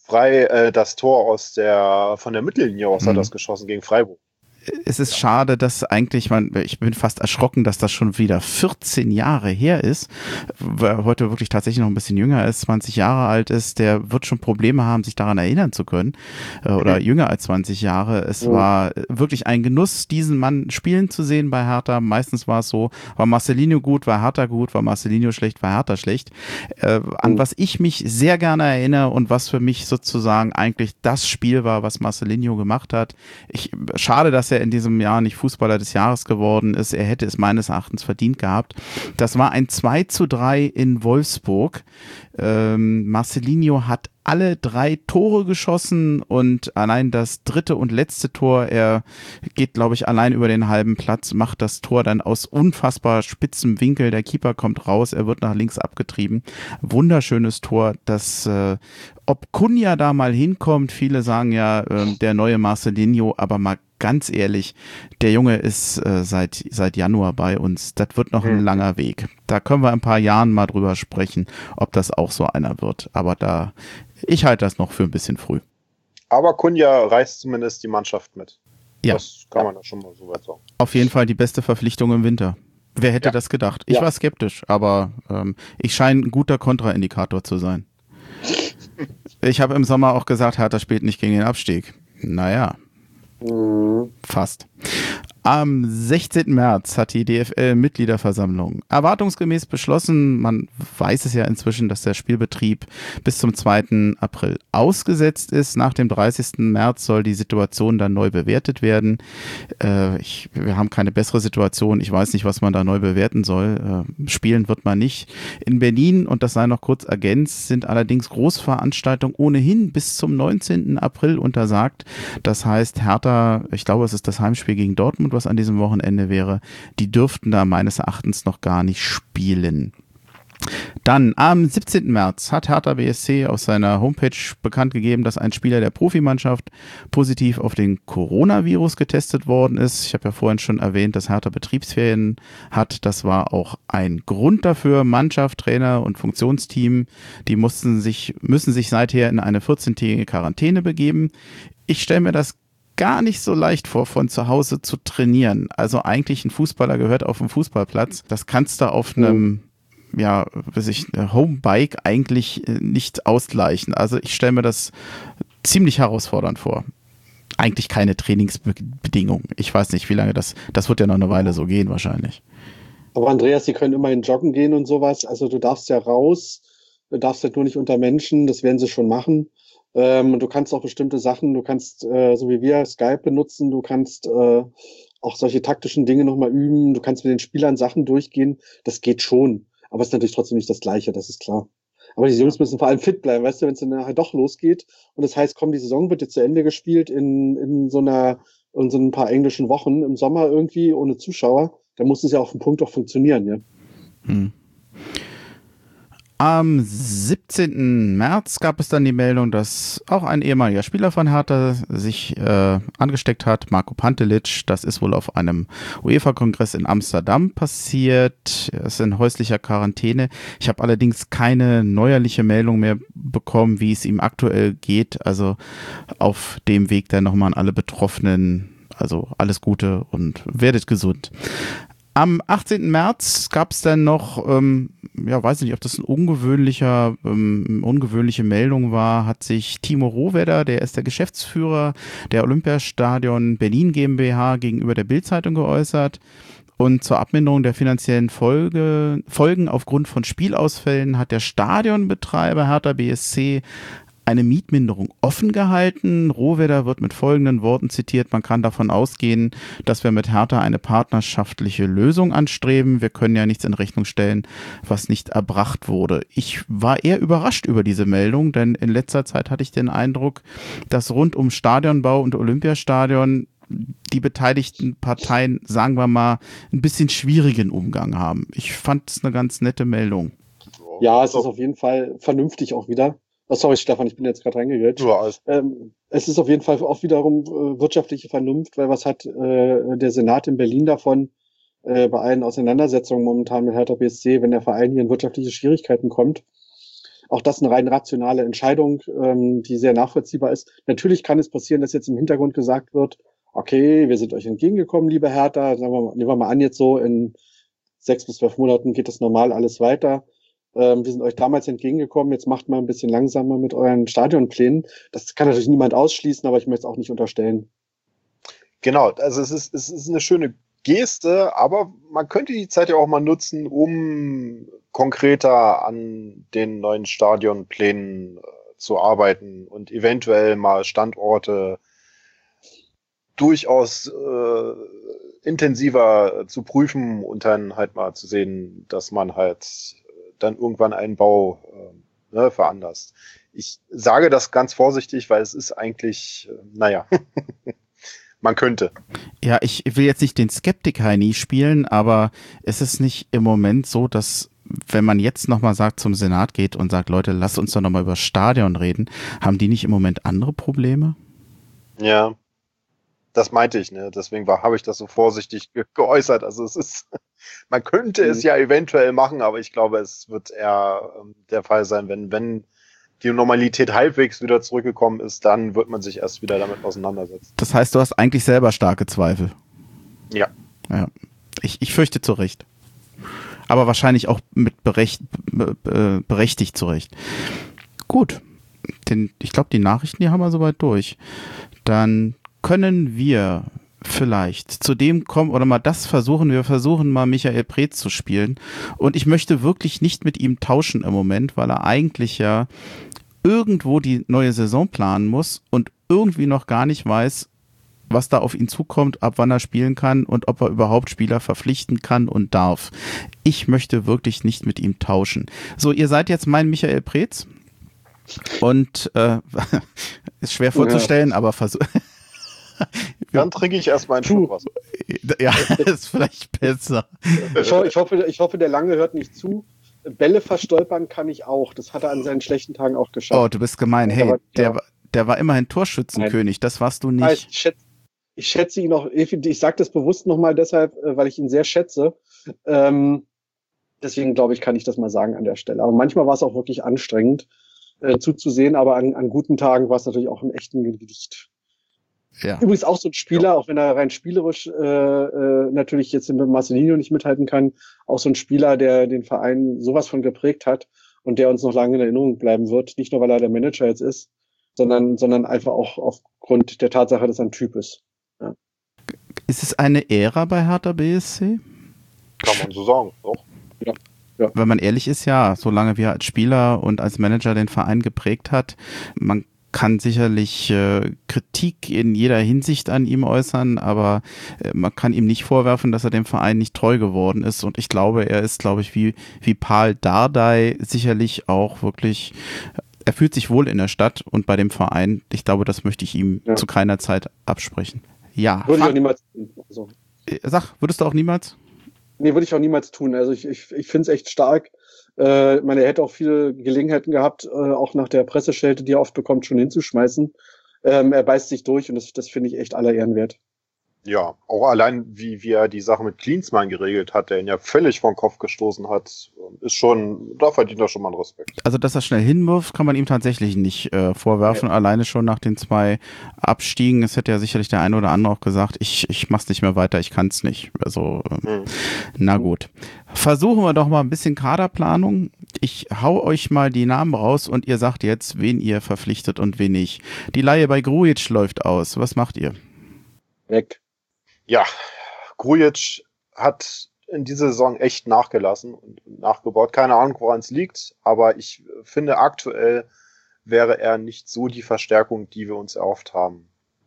das Tor von der Mittellinie aus hat das geschossen gegen Freiburg. Es ist schade, dass eigentlich ich bin fast erschrocken, dass das schon wieder 14 Jahre her ist, weil er heute wirklich tatsächlich noch ein bisschen jünger ist, 20 Jahre alt ist, der wird schon Probleme haben, sich daran erinnern zu können, oder jünger als 20 Jahre. Es war wirklich ein Genuss, diesen Mann spielen zu sehen bei Hertha. Meistens war es so, war Marcelinho gut, war Hertha gut, war Marcelinho schlecht, war Hertha schlecht. An was ich mich sehr gerne erinnere und was für mich sozusagen eigentlich das Spiel war, was Marcelinho gemacht hat. Schade, dass er in diesem Jahr nicht Fußballer des Jahres geworden ist. Er hätte es meines Erachtens verdient gehabt. Das war ein 2:3 in Wolfsburg. Marcelinho hat alle 3 Tore geschossen und allein das dritte und letzte Tor, er geht, glaube ich, allein über den halben Platz, macht das Tor dann aus unfassbar spitzem Winkel. Der Keeper kommt raus, er wird nach links abgetrieben. Wunderschönes Tor, das ob Cunha da mal hinkommt, viele sagen ja, der neue Marcelinho, aber mal ganz ehrlich, der Junge ist seit Januar bei uns. Das wird noch ein langer Weg. Da können wir in ein paar Jahren mal drüber sprechen, ob das auch so einer wird. Aber ich halte das noch für ein bisschen früh. Aber Cunha reißt zumindest die Mannschaft mit. Ja. Das kann man ja schon mal so weit sagen. Auf jeden Fall die beste Verpflichtung im Winter. Wer hätte das gedacht? Ich war skeptisch, aber ich scheine ein guter Kontraindikator zu sein. Ich habe im Sommer auch gesagt, Hertha spielt nicht gegen den Abstieg. Naja. Fast. Am 16. März hat die DFL-Mitgliederversammlung erwartungsgemäß beschlossen, man weiß es ja inzwischen, dass der Spielbetrieb bis zum 2. April ausgesetzt ist. Nach dem 30. März soll die Situation dann neu bewertet werden. Wir haben keine bessere Situation. Ich weiß nicht, was man da neu bewerten soll. Spielen wird man nicht. In Berlin, und das sei noch kurz ergänzt, sind allerdings Großveranstaltungen ohnehin bis zum 19. April untersagt. Das heißt, Hertha, ich glaube, es ist das Heimspiel gegen Dortmund, was an diesem Wochenende wäre, die dürften da meines Erachtens noch gar nicht spielen. Dann am 17. März hat Hertha BSC auf seiner Homepage bekannt gegeben, dass ein Spieler der Profimannschaft positiv auf den Coronavirus getestet worden ist. Ich habe ja vorhin schon erwähnt, dass Hertha Betriebsferien hat. Das war auch ein Grund dafür. Mannschaft, Trainer und Funktionsteam, die müssen sich seither in eine 14-tägige Quarantäne begeben. Ich stelle mir das gar nicht so leicht vor, von zu Hause zu trainieren. Also eigentlich ein Fußballer gehört auf dem Fußballplatz. Das kannst du auf einem Homebike eigentlich nicht ausgleichen. Also ich stelle mir das ziemlich herausfordernd vor. Eigentlich keine Trainingsbedingungen. Ich weiß nicht, wie lange das wird ja noch eine Weile so gehen wahrscheinlich. Aber Andreas, die können immerhin joggen gehen und sowas. Also du darfst ja raus, du darfst halt nur nicht unter Menschen, das werden sie schon machen. Du kannst auch bestimmte Sachen, du kannst, so wie wir, Skype benutzen, du kannst auch solche taktischen Dinge nochmal üben, du kannst mit den Spielern Sachen durchgehen, das geht schon. Aber es ist natürlich trotzdem nicht das Gleiche, das ist klar. Aber die Jungs müssen vor allem fit bleiben, weißt du, wenn es dann nachher doch losgeht und das heißt, komm, die Saison wird jetzt zu Ende gespielt in so ein paar englischen Wochen im Sommer irgendwie ohne Zuschauer, dann muss es ja auf den Punkt auch funktionieren, ja. Am 17. März gab es dann die Meldung, dass auch ein ehemaliger Spieler von Hertha sich angesteckt hat, Marko Pantelic. Das ist wohl auf einem UEFA-Kongress in Amsterdam passiert. Er ist in häuslicher Quarantäne. Ich habe allerdings keine neuerliche Meldung mehr bekommen, wie es ihm aktuell geht. Also auf dem Weg dann nochmal an alle Betroffenen. Also alles Gute und werdet gesund. Am 18. März gab es dann noch, weiß nicht, ob das eine ungewöhnliche Meldung war, hat sich Timo Rohwedder, der ist der Geschäftsführer der Olympiastadion Berlin GmbH, gegenüber der Bild-Zeitung geäußert. Und zur Abminderung der finanziellen Folgen aufgrund von Spielausfällen hat der Stadionbetreiber Hertha BSC eine Mietminderung offen gehalten. Rohwedder wird mit folgenden Worten zitiert: Man kann davon ausgehen, dass wir mit Hertha eine partnerschaftliche Lösung anstreben. Wir können ja nichts in Rechnung stellen, was nicht erbracht wurde. Ich war eher überrascht über diese Meldung, denn in letzter Zeit hatte ich den Eindruck, dass rund um Stadionbau und Olympiastadion die beteiligten Parteien, sagen wir mal, ein bisschen schwierigen Umgang haben. Ich fand es eine ganz nette Meldung. Ja, es ist auf jeden Fall vernünftig auch wieder. Oh, sorry, Stefan, ich bin jetzt gerade reingegritscht. Ja, es ist auf jeden Fall auch wiederum wirtschaftliche Vernunft, weil was hat der Senat in Berlin davon, bei allen Auseinandersetzungen momentan mit Hertha BSC, wenn der Verein hier in wirtschaftliche Schwierigkeiten kommt? auch das eine rein rationale Entscheidung, die sehr nachvollziehbar ist. Natürlich kann es passieren, dass jetzt im Hintergrund gesagt wird, okay, wir sind euch entgegengekommen, liebe Hertha, nehmen wir mal an, jetzt so in 6 bis 12 Monaten geht das normal alles weiter. Wir sind euch damals entgegengekommen, jetzt macht mal ein bisschen langsamer mit euren Stadionplänen. Das kann natürlich niemand ausschließen, aber ich möchte es auch nicht unterstellen. Genau, also es ist eine schöne Geste, aber man könnte die Zeit ja auch mal nutzen, um konkreter an den neuen Stadionplänen zu arbeiten und eventuell mal Standorte durchaus intensiver zu prüfen und dann halt mal zu sehen, dass man halt dann irgendwann einen Bau veranlasst. Ich sage das ganz vorsichtig, weil es ist eigentlich, man könnte. Ja, ich will jetzt nicht den Skeptik-Heini spielen, aber ist es nicht im Moment so, dass wenn man jetzt nochmal sagt, zum Senat geht und sagt, Leute, lasst uns doch nochmal über Stadion reden, haben die nicht im Moment andere Probleme? Ja, das meinte ich, ne? Deswegen habe ich das so vorsichtig geäußert. Also es ist, man könnte es ja eventuell machen, aber ich glaube, es wird eher der Fall sein, wenn die Normalität halbwegs wieder zurückgekommen ist, dann wird man sich erst wieder damit auseinandersetzen. Das heißt, du hast eigentlich selber starke Zweifel. Ja. Ja. Ich fürchte zu Recht. Aber wahrscheinlich auch mit berechtigt zu Recht. Gut. Ich glaube, die Nachrichten, die haben wir soweit durch. Dann können wir vielleicht zu dem kommen oder mal das versuchen. Wir versuchen mal Michael Preetz zu spielen. Und ich möchte wirklich nicht mit ihm tauschen im Moment, weil er eigentlich ja irgendwo die neue Saison planen muss und irgendwie noch gar nicht weiß, was da auf ihn zukommt, ab wann er spielen kann und ob er überhaupt Spieler verpflichten kann und darf. Ich möchte wirklich nicht mit ihm tauschen. So, ihr seid jetzt mein Michael Preetz und ist schwer vorzustellen, aber Dann trinke ich erstmal einen Schluck Wasser. Ja, ist vielleicht besser. Ich hoffe, der Lange hört nicht zu. Bälle verstolpern kann ich auch. Das hat er an seinen schlechten Tagen auch geschafft. Oh, du bist gemein. Hey, der war immerhin Torschützenkönig. Das warst du nicht. Ich schätze ihn auch. Ich sage das bewusst nochmal deshalb, weil ich ihn sehr schätze. Deswegen glaube ich, kann ich das mal sagen an der Stelle. Aber manchmal war es auch wirklich anstrengend zuzusehen. Aber an guten Tagen war es natürlich auch ein echten Gedicht. Ja. Übrigens auch so ein Spieler, auch wenn er rein spielerisch natürlich jetzt mit Marcelinho nicht mithalten kann, auch so ein Spieler, der den Verein sowas von geprägt hat und der uns noch lange in Erinnerung bleiben wird. Nicht nur, weil er der Manager jetzt ist, sondern einfach auch aufgrund der Tatsache, dass er ein Typ ist. Ja. Ist es eine Ära bei Hertha BSC? Kann man so sagen, doch. Ja. Wenn man ehrlich ist, ja, solange wie er als Spieler und als Manager den Verein geprägt hat, man kann sicherlich Kritik in jeder Hinsicht an ihm äußern, aber man kann ihm nicht vorwerfen, dass er dem Verein nicht treu geworden ist. Und ich glaube, er ist, wie Paul Dardai sicherlich auch wirklich, er fühlt sich wohl in der Stadt und bei dem Verein. Ich glaube, das möchte ich ihm zu keiner Zeit absprechen. Ja. Würde ich auch niemals tun. Also. Würdest du auch niemals? Nee, würde ich auch niemals tun. Also ich finde es echt stark. Er hätte auch viele Gelegenheiten gehabt, auch nach der Presseschelte, die er oft bekommt, schon hinzuschmeißen. Er beißt sich durch und das finde ich echt aller Ehren wert. Ja, auch allein, wie er die Sache mit Klinsmann geregelt hat, der ihn ja völlig vom Kopf gestoßen hat, ist schon, da verdient er schon mal einen Respekt. Also, dass er schnell hinwirft, kann man ihm tatsächlich nicht vorwerfen. Ja. Alleine schon nach den 2 Abstiegen, es hätte ja sicherlich der eine oder andere auch gesagt, ich mach's nicht mehr weiter, ich kann's nicht. Also, na gut. Versuchen wir doch mal ein bisschen Kaderplanung. Ich hau euch mal die Namen raus und ihr sagt jetzt, wen ihr verpflichtet und wen nicht. Die Leihe bei Grujic läuft aus. Was macht ihr? Weg. Ja, Grujic hat in dieser Saison echt nachgelassen und nachgebaut. Keine Ahnung, woran es liegt, aber ich finde, aktuell wäre er nicht so die Verstärkung, die wir uns erhofft haben.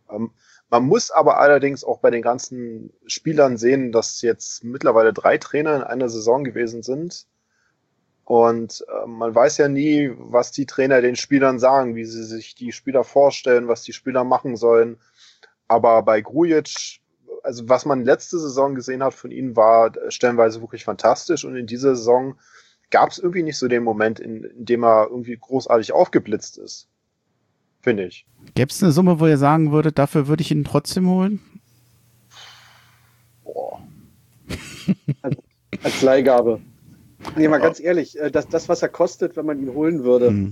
Man muss aber allerdings auch bei den ganzen Spielern sehen, dass jetzt mittlerweile 3 Trainer in einer Saison gewesen sind. Und man weiß ja nie, was die Trainer den Spielern sagen, wie sie sich die Spieler vorstellen, was die Spieler machen sollen. Aber bei Grujic, also was man letzte Saison gesehen hat von ihm, war stellenweise wirklich fantastisch. Und in dieser Saison gab es irgendwie nicht so den Moment, in dem er irgendwie großartig aufgeblitzt ist. Finde ich. Gäbe es eine Summe, wo ihr sagen würdet, dafür würde ich ihn trotzdem holen? Boah. Als Leihgabe. Nee, mal ganz ehrlich, das, was er kostet, wenn man ihn holen würde,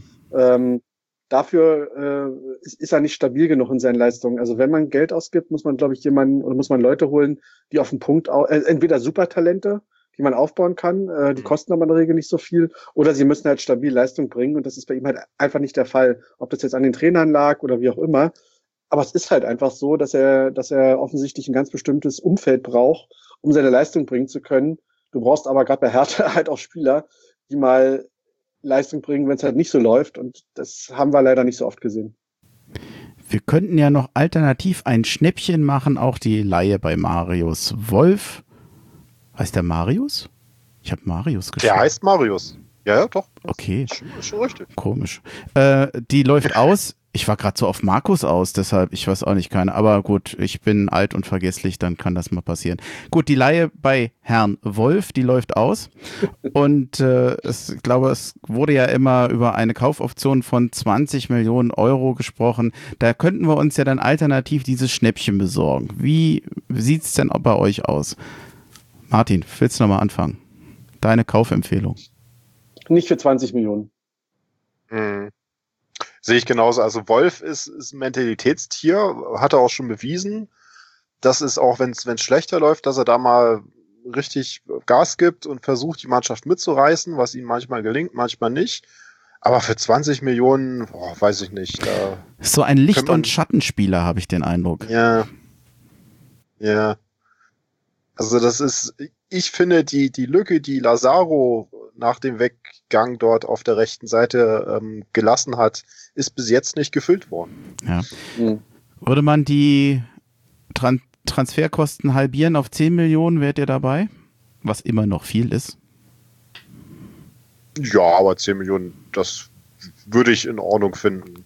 dafür ist er nicht stabil genug in seinen Leistungen. Also wenn man Geld ausgibt, muss man, glaube ich, muss man Leute holen, die auf den Punkt, entweder Supertalente, die man aufbauen kann, die kosten aber in der Regel nicht so viel, oder sie müssen halt stabil Leistung bringen und das ist bei ihm halt einfach nicht der Fall. Ob das jetzt an den Trainern lag oder wie auch immer. Aber es ist halt einfach so, dass er offensichtlich ein ganz bestimmtes Umfeld braucht, um seine Leistung bringen zu können. Du brauchst aber gerade bei Hertha halt auch Spieler, die mal Leistung bringen, wenn es halt nicht so läuft. Und das haben wir leider nicht so oft gesehen. Wir könnten ja noch alternativ ein Schnäppchen machen, auch die Leihe bei Marius Wolf. Heißt der Marius? Ich habe Marius geschrieben. Der heißt Marius. Ja, doch. Okay. Schon richtig. Komisch. Die läuft aus. Ich war gerade so auf Markus aus, deshalb, ich weiß auch nicht, keine. Aber gut, ich bin alt und vergesslich, dann kann das mal passieren. Gut, die Leihe bei Herrn Wolf, die läuft aus. Und ich glaube, es wurde ja immer über eine Kaufoption von 20 Millionen Euro gesprochen. Da könnten wir uns ja dann alternativ dieses Schnäppchen besorgen. Wie sieht's denn bei euch aus? Martin, willst du nochmal anfangen? Deine Kaufempfehlung. Nicht für 20 Millionen. Sehe ich genauso. Also Wolf ist ein Mentalitätstier, hat er auch schon bewiesen. Das ist auch, wenn es schlechter läuft, dass er da mal richtig Gas gibt und versucht, die Mannschaft mitzureißen, was ihm manchmal gelingt, manchmal nicht. Aber für 20 Millionen, weiß ich nicht. So ein Licht- und Schattenspieler, habe ich den Eindruck. Ja. Ja. Also das ist, ich finde, die Lücke, die Lazaro nach dem Weggang dort auf der rechten Seite gelassen hat, ist bis jetzt nicht gefüllt worden. Ja. Würde man die Transferkosten halbieren auf 10 Millionen, wärt ihr dabei? Was immer noch viel ist. Ja, aber 10 Millionen, das würde ich in Ordnung finden.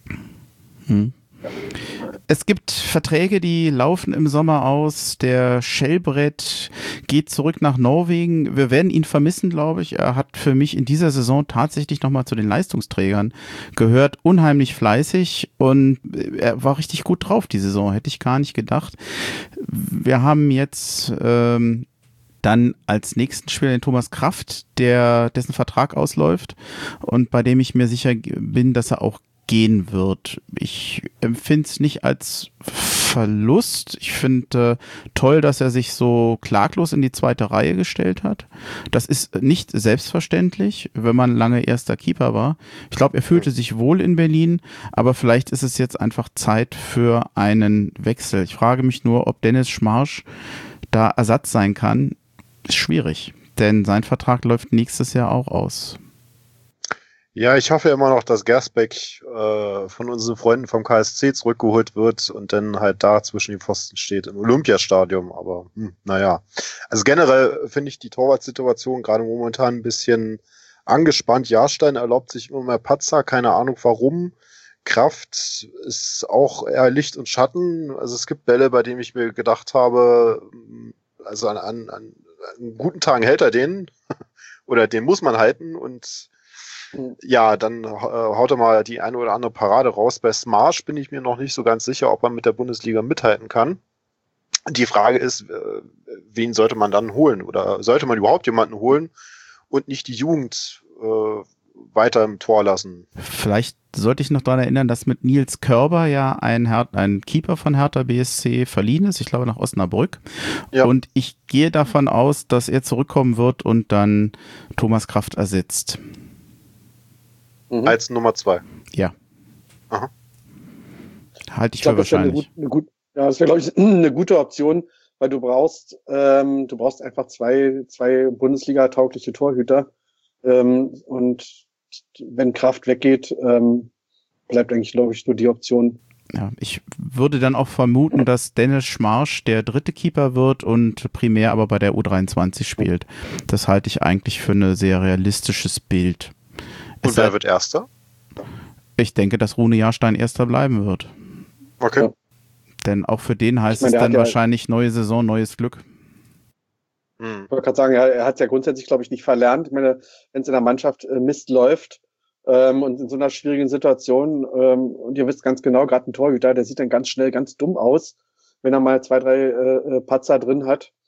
Es gibt Verträge, die laufen im Sommer aus. Der Schellbrett geht zurück nach Norwegen. Wir werden ihn vermissen, glaube ich. Er hat für mich in dieser Saison tatsächlich nochmal zu den Leistungsträgern gehört. Unheimlich fleißig und er war richtig gut drauf die Saison. Hätte ich gar nicht gedacht. Wir haben jetzt dann als nächsten Spieler den Thomas Kraft, dessen Vertrag ausläuft und bei dem ich mir sicher bin, dass er auch gehen wird. Ich empfinde es nicht als Verlust. Ich finde toll, dass er sich so klaglos in die zweite Reihe gestellt hat. Das ist nicht selbstverständlich, wenn man lange erster Keeper war. Ich glaube, er fühlte sich wohl in Berlin, aber vielleicht ist es jetzt einfach Zeit für einen Wechsel. Ich frage mich nur, ob Dennis Schmarsch da Ersatz sein kann. Ist schwierig, denn sein Vertrag läuft nächstes Jahr auch aus. Ja, ich hoffe immer noch, dass Gersbeck von unseren Freunden vom KSC zurückgeholt wird und dann halt da zwischen den Pfosten steht im Olympiastadion. Aber naja, also generell finde ich die Torwartsituation gerade momentan ein bisschen angespannt. Jahrstein erlaubt sich immer mehr Patzer, keine Ahnung warum. Kraft ist auch eher Licht und Schatten. Also es gibt Bälle, bei denen ich mir gedacht habe, also an guten Tagen hält er den oder den muss man halten und ja, dann haut er mal die eine oder andere Parade raus. Bei Smarsch bin ich mir noch nicht so ganz sicher, ob er mit der Bundesliga mithalten kann. Die Frage ist, wen sollte man dann holen? Oder sollte man überhaupt jemanden holen und nicht die Jugend weiter im Tor lassen? Vielleicht sollte ich noch daran erinnern, dass mit Nils Körber ja ein Keeper von Hertha BSC verliehen ist, ich glaube nach Osnabrück. Ja. Und ich gehe davon aus, dass er zurückkommen wird und dann Thomas Kraft ersetzt. Als Nummer 2. Ja. Aha. Halte ich für wahrscheinlich. Das wäre, glaube ich, eine gute Option, weil du brauchst einfach zwei Bundesliga-taugliche Torhüter. Und wenn Kraft weggeht, bleibt eigentlich, glaube ich, nur die Option. Ja, ich würde dann auch vermuten, dass Dennis Schmarsch der dritte Keeper wird und primär aber bei der U23 spielt. Das halte ich eigentlich für ein sehr realistisches Bild. Und wer wird Erster? Ich denke, dass Rune Jahrstein Erster bleiben wird. Okay. Ja. Denn auch für den heißt es dann wahrscheinlich neue Saison, neues Glück. Ich wollte gerade sagen, er hat es ja grundsätzlich, glaube ich, nicht verlernt. Ich meine, wenn es in der Mannschaft Mist läuft und in so einer schwierigen Situation, und ihr wisst ganz genau, gerade ein Torhüter, der sieht dann ganz schnell ganz dumm aus, wenn er mal 2, 3 Patzer drin hat.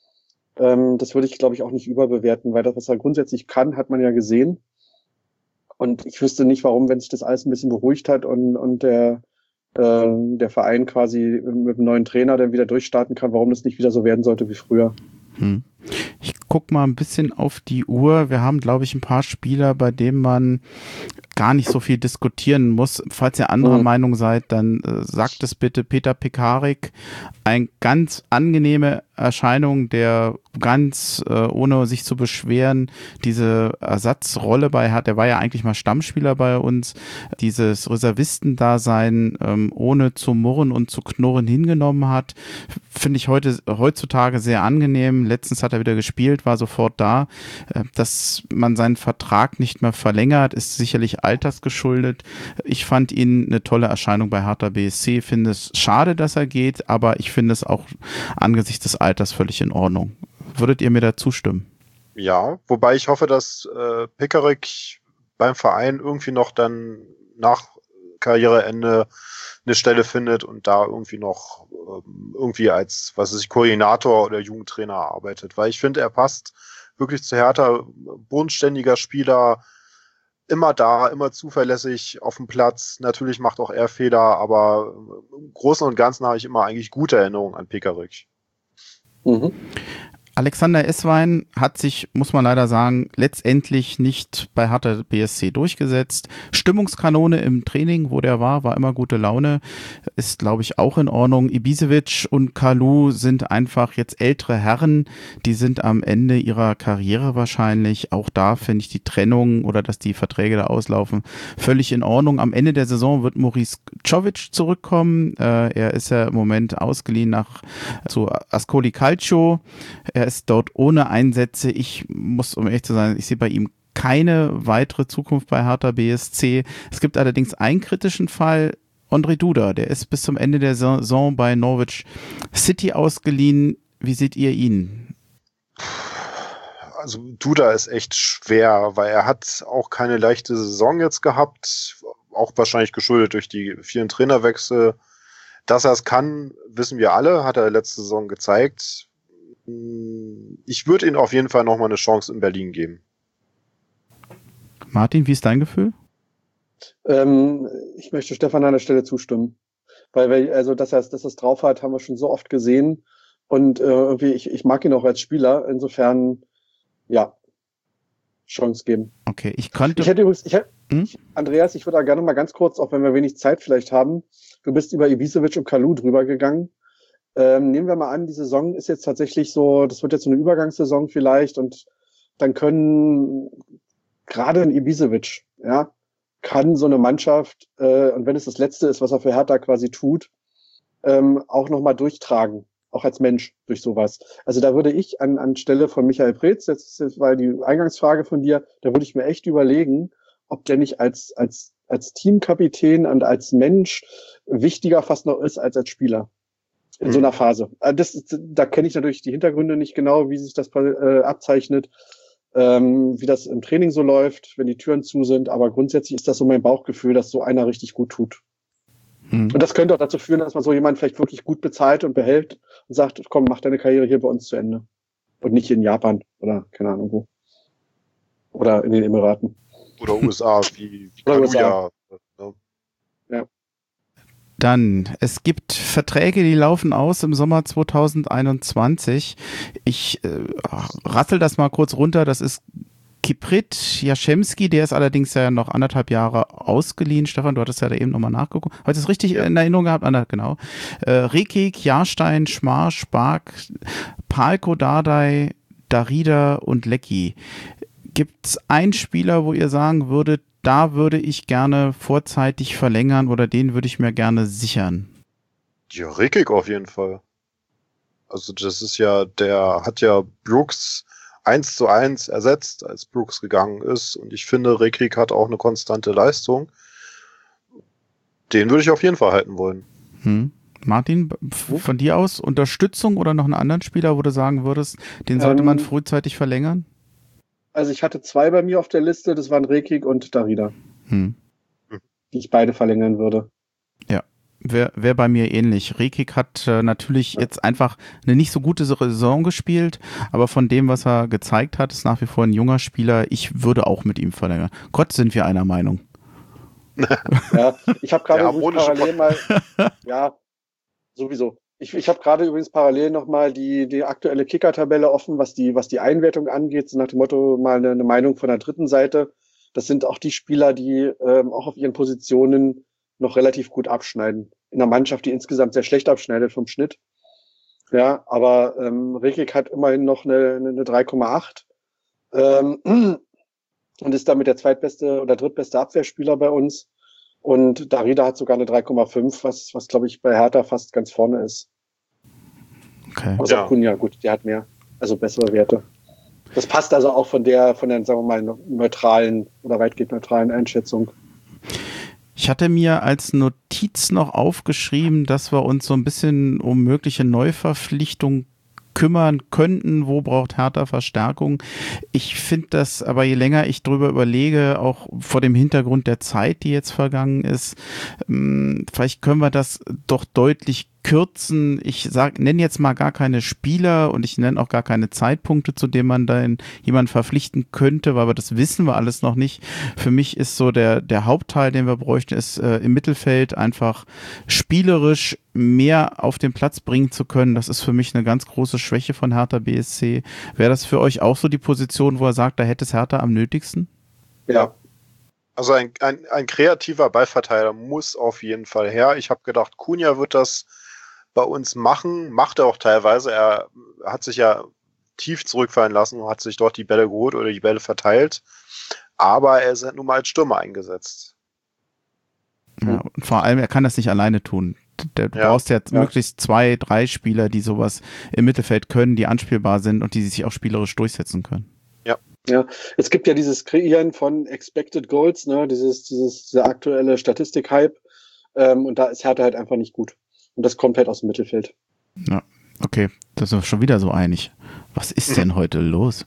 Das würde ich, glaube ich, auch nicht überbewerten, weil das, was er grundsätzlich kann, hat man ja gesehen. Und ich wüsste nicht, warum, wenn sich das alles ein bisschen beruhigt hat und der Verein quasi mit einem neuen Trainer dann wieder durchstarten kann, warum das nicht wieder so werden sollte wie früher. Ich guck mal ein bisschen auf die Uhr. Wir haben, glaube ich, ein paar Spieler, bei denen man gar nicht so viel diskutieren muss. Falls ihr anderer Meinung seid, dann sagt es bitte. Peter Pekarik, eine ganz angenehme Erscheinung, der ganz, ohne sich zu beschweren, diese Ersatzrolle der war ja eigentlich mal Stammspieler bei uns, dieses Reservistendasein ohne zu murren und zu knurren hingenommen hat, finde ich heutzutage sehr angenehm. Letztens hat er wieder gespielt, war sofort da. Dass man seinen Vertrag nicht mehr verlängert, ist sicherlich altersgeschuldet. Ich fand ihn eine tolle Erscheinung bei Hertha BSC, finde es schade, dass er geht, aber ich finde es auch angesichts des Alters völlig in Ordnung. Würdet ihr mir da zustimmen? Ja, wobei ich hoffe, dass Pekarik beim Verein irgendwie noch dann nach Karriereende eine Stelle findet und da irgendwie noch irgendwie als, was weiß ich, Koordinator oder Jugendtrainer arbeitet. Weil ich finde, er passt wirklich zu Hertha, bodenständiger Spieler, immer da, immer zuverlässig auf dem Platz. Natürlich macht auch er Fehler, aber im Großen und Ganzen habe ich immer eigentlich gute Erinnerungen an Pekarik. Alexander Esswein hat sich, muss man leider sagen, letztendlich nicht bei Hertha BSC durchgesetzt. Stimmungskanone im Training, wo der war immer gute Laune, ist, glaube ich, auch in Ordnung. Ibisevic und Kalou sind einfach jetzt ältere Herren, die sind am Ende ihrer Karriere wahrscheinlich. Auch da finde ich die Trennung oder dass die Verträge da auslaufen, völlig in Ordnung. Am Ende der Saison wird Maurice Czovic zurückkommen. Er ist ja im Moment ausgeliehen zu Ascoli Calcio. Er ist dort ohne Einsätze. Ich muss, um ehrlich zu sein, ich sehe bei ihm keine weitere Zukunft bei Hertha BSC. Es gibt allerdings einen kritischen Fall, Ondrej Duda, der ist bis zum Ende der Saison bei Norwich City ausgeliehen. Wie seht ihr ihn? Also Duda ist echt schwer, weil er hat auch keine leichte Saison jetzt gehabt, auch wahrscheinlich geschuldet durch die vielen Trainerwechsel. Dass er es kann, wissen wir alle, hat er letzte Saison gezeigt. Ich würde ihm auf jeden Fall nochmal eine Chance in Berlin geben. Martin, wie ist dein Gefühl? Ich möchte Stefan an der Stelle zustimmen. Weil also, dass er es drauf hat, haben wir schon so oft gesehen. Und irgendwie, ich mag ihn auch als Spieler. Insofern, ja, Chance geben. Okay, Andreas, ich würde da gerne mal ganz kurz, auch wenn wir wenig Zeit vielleicht haben, du bist über Ibisevic und Kalou drüber gegangen. Nehmen wir mal an, die Saison ist jetzt tatsächlich so, das wird jetzt so eine Übergangssaison vielleicht und dann können gerade ein Ibisevic, ja, kann so eine Mannschaft, und wenn es das Letzte ist, was er für Hertha quasi tut, auch nochmal durchtragen, auch als Mensch durch sowas. Also da würde ich an Stelle von Michael Preetz, jetzt war die Eingangsfrage von dir, da würde ich mir echt überlegen, ob der nicht als Teamkapitän und als Mensch wichtiger fast noch ist als Spieler. In so einer Phase. Da kenne ich natürlich die Hintergründe nicht genau, wie sich das abzeichnet, wie das im Training so läuft, wenn die Türen zu sind. Aber grundsätzlich ist das so mein Bauchgefühl, dass so einer richtig gut tut. Und das könnte auch dazu führen, dass man so jemanden vielleicht wirklich gut bezahlt und behält und sagt, komm, mach deine Karriere hier bei uns zu Ende. Und nicht in Japan oder keine Ahnung wo. Oder in den Emiraten. Oder USA, wie Kaluja. Ja. Dann, es gibt Verträge, die laufen aus im Sommer 2021. Ich rassel das mal kurz runter. Das ist Kiprit Jaschemski, der ist allerdings ja noch 1,5 Jahre ausgeliehen. Stefan, du hattest ja da eben nochmal nachgeguckt. Hast du es richtig in Erinnerung gehabt? Genau. Rekik, Jahrstein, Schmar, Spark, Palko, Dardai, Darida und Lecki. Gibt es einen Spieler, wo ihr sagen würdet, da würde ich gerne vorzeitig verlängern oder den würde ich mir gerne sichern? Ja, Rekik auf jeden Fall. Also das ist ja, der hat ja Brooks 1:1 ersetzt, als Brooks gegangen ist. Und ich finde, Rekik hat auch eine konstante Leistung. Den würde ich auf jeden Fall halten wollen. Martin, von dir aus Unterstützung oder noch einen anderen Spieler, wo du sagen würdest, den sollte man frühzeitig verlängern? Also ich hatte 2 bei mir auf der Liste, das waren Rekik und Darida, die ich beide verlängern würde. Ja, Wär bei mir ähnlich. Rekik hat natürlich jetzt einfach eine nicht so gute Saison gespielt, aber von dem, was er gezeigt hat, ist nach wie vor ein junger Spieler. Ich würde auch mit ihm verlängern. Gott, sind wir einer Meinung. Ja, ich habe gerade parallel mal, ja, sowieso. Ich habe gerade übrigens parallel nochmal die aktuelle Kicker-Tabelle offen, was die Einwertung angeht, so nach dem Motto mal eine Meinung von der dritten Seite. Das sind auch die Spieler, die auch auf ihren Positionen noch relativ gut abschneiden. In einer Mannschaft, die insgesamt sehr schlecht abschneidet vom Schnitt. Ja, aber Rekik hat immerhin noch eine 3,8 und ist damit der zweitbeste oder drittbeste Abwehrspieler bei uns. Und Darida hat sogar eine 3,5, was glaube ich bei Hertha fast ganz vorne ist. Okay. Außer Cunha, gut, der hat mehr, also bessere Werte. Das passt also auch von der, sagen wir mal, neutralen oder weitgehend neutralen Einschätzung. Ich hatte mir als Notiz noch aufgeschrieben, dass wir uns so ein bisschen um mögliche Neuverpflichtungen kümmern könnten, wo braucht Hertha Verstärkung. Ich finde das, aber je länger ich drüber überlege, auch vor dem Hintergrund der Zeit, die jetzt vergangen ist, vielleicht können wir das doch deutlich kürzen. Ich nenne jetzt mal gar keine Spieler und ich nenne auch gar keine Zeitpunkte, zu denen man dann jemanden verpflichten könnte, weil das wissen wir alles noch nicht. Für mich ist so der Hauptteil, den wir bräuchten, ist im Mittelfeld einfach spielerisch mehr auf den Platz bringen zu können. Das ist für mich eine ganz große Schwäche von Hertha BSC. Wäre das für euch auch so die Position, wo er sagt, da hätte es Hertha am nötigsten? Ja. Also ein kreativer Ballverteiler muss auf jeden Fall her. Ich habe gedacht, Cunha wird das bei uns machen, macht er auch teilweise. Er hat sich ja tief zurückfallen lassen und hat sich dort die Bälle geholt oder die Bälle verteilt. Aber er ist halt nun mal als Stürmer eingesetzt. Ja, und vor allem, er kann das nicht alleine tun. Du brauchst jetzt möglichst 2, 3 Spieler, die sowas im Mittelfeld können, die anspielbar sind und die sich auch spielerisch durchsetzen können. Ja, es gibt ja dieses Kreieren von Expected Goals, ne, dieser aktuelle Statistik-Hype, und da ist Hertha halt einfach nicht gut. Und das kommt halt aus dem Mittelfeld. Ja, okay, das sind wir schon wieder so einig. Was ist denn heute los?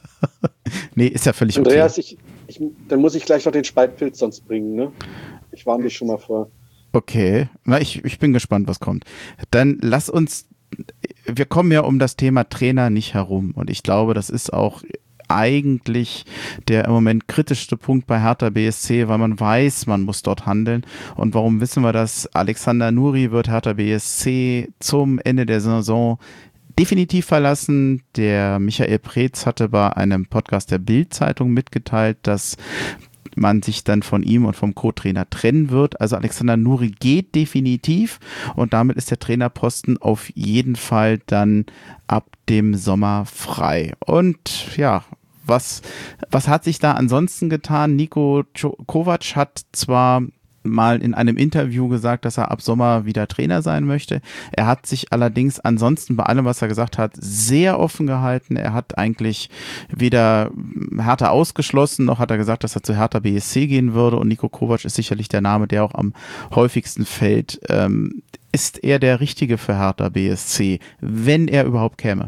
Nee, ist ja völlig okay. Andreas, dann muss ich gleich noch den Spaltpilz sonst bringen, ne? Ich warne dich schon mal vor. Okay, na, ich bin gespannt, was kommt. Dann lass uns, wir kommen ja um das Thema Trainer nicht herum und ich glaube, das ist auch eigentlich der im Moment kritischste Punkt bei Hertha BSC, weil man weiß, man muss dort handeln. Und warum wissen wir das? Alexander Nuri wird Hertha BSC zum Ende der Saison definitiv verlassen. Der Michael Preetz hatte bei einem Podcast der Bild-Zeitung mitgeteilt, dass man sich dann von ihm und vom Co-Trainer trennen wird. Also Alexander Nuri geht definitiv und damit ist der Trainerposten auf jeden Fall dann ab dem Sommer frei. Und ja, was hat sich da ansonsten getan? Niko Kovac hat zwar mal in einem Interview gesagt, dass er ab Sommer wieder Trainer sein möchte. Er hat sich allerdings ansonsten bei allem, was er gesagt hat, sehr offen gehalten. Er hat eigentlich weder Hertha ausgeschlossen, noch hat er gesagt, dass er zu Hertha BSC gehen würde. Und Niko Kovac ist sicherlich der Name, der auch am häufigsten fällt. Ist er der Richtige für Hertha BSC, wenn er überhaupt käme?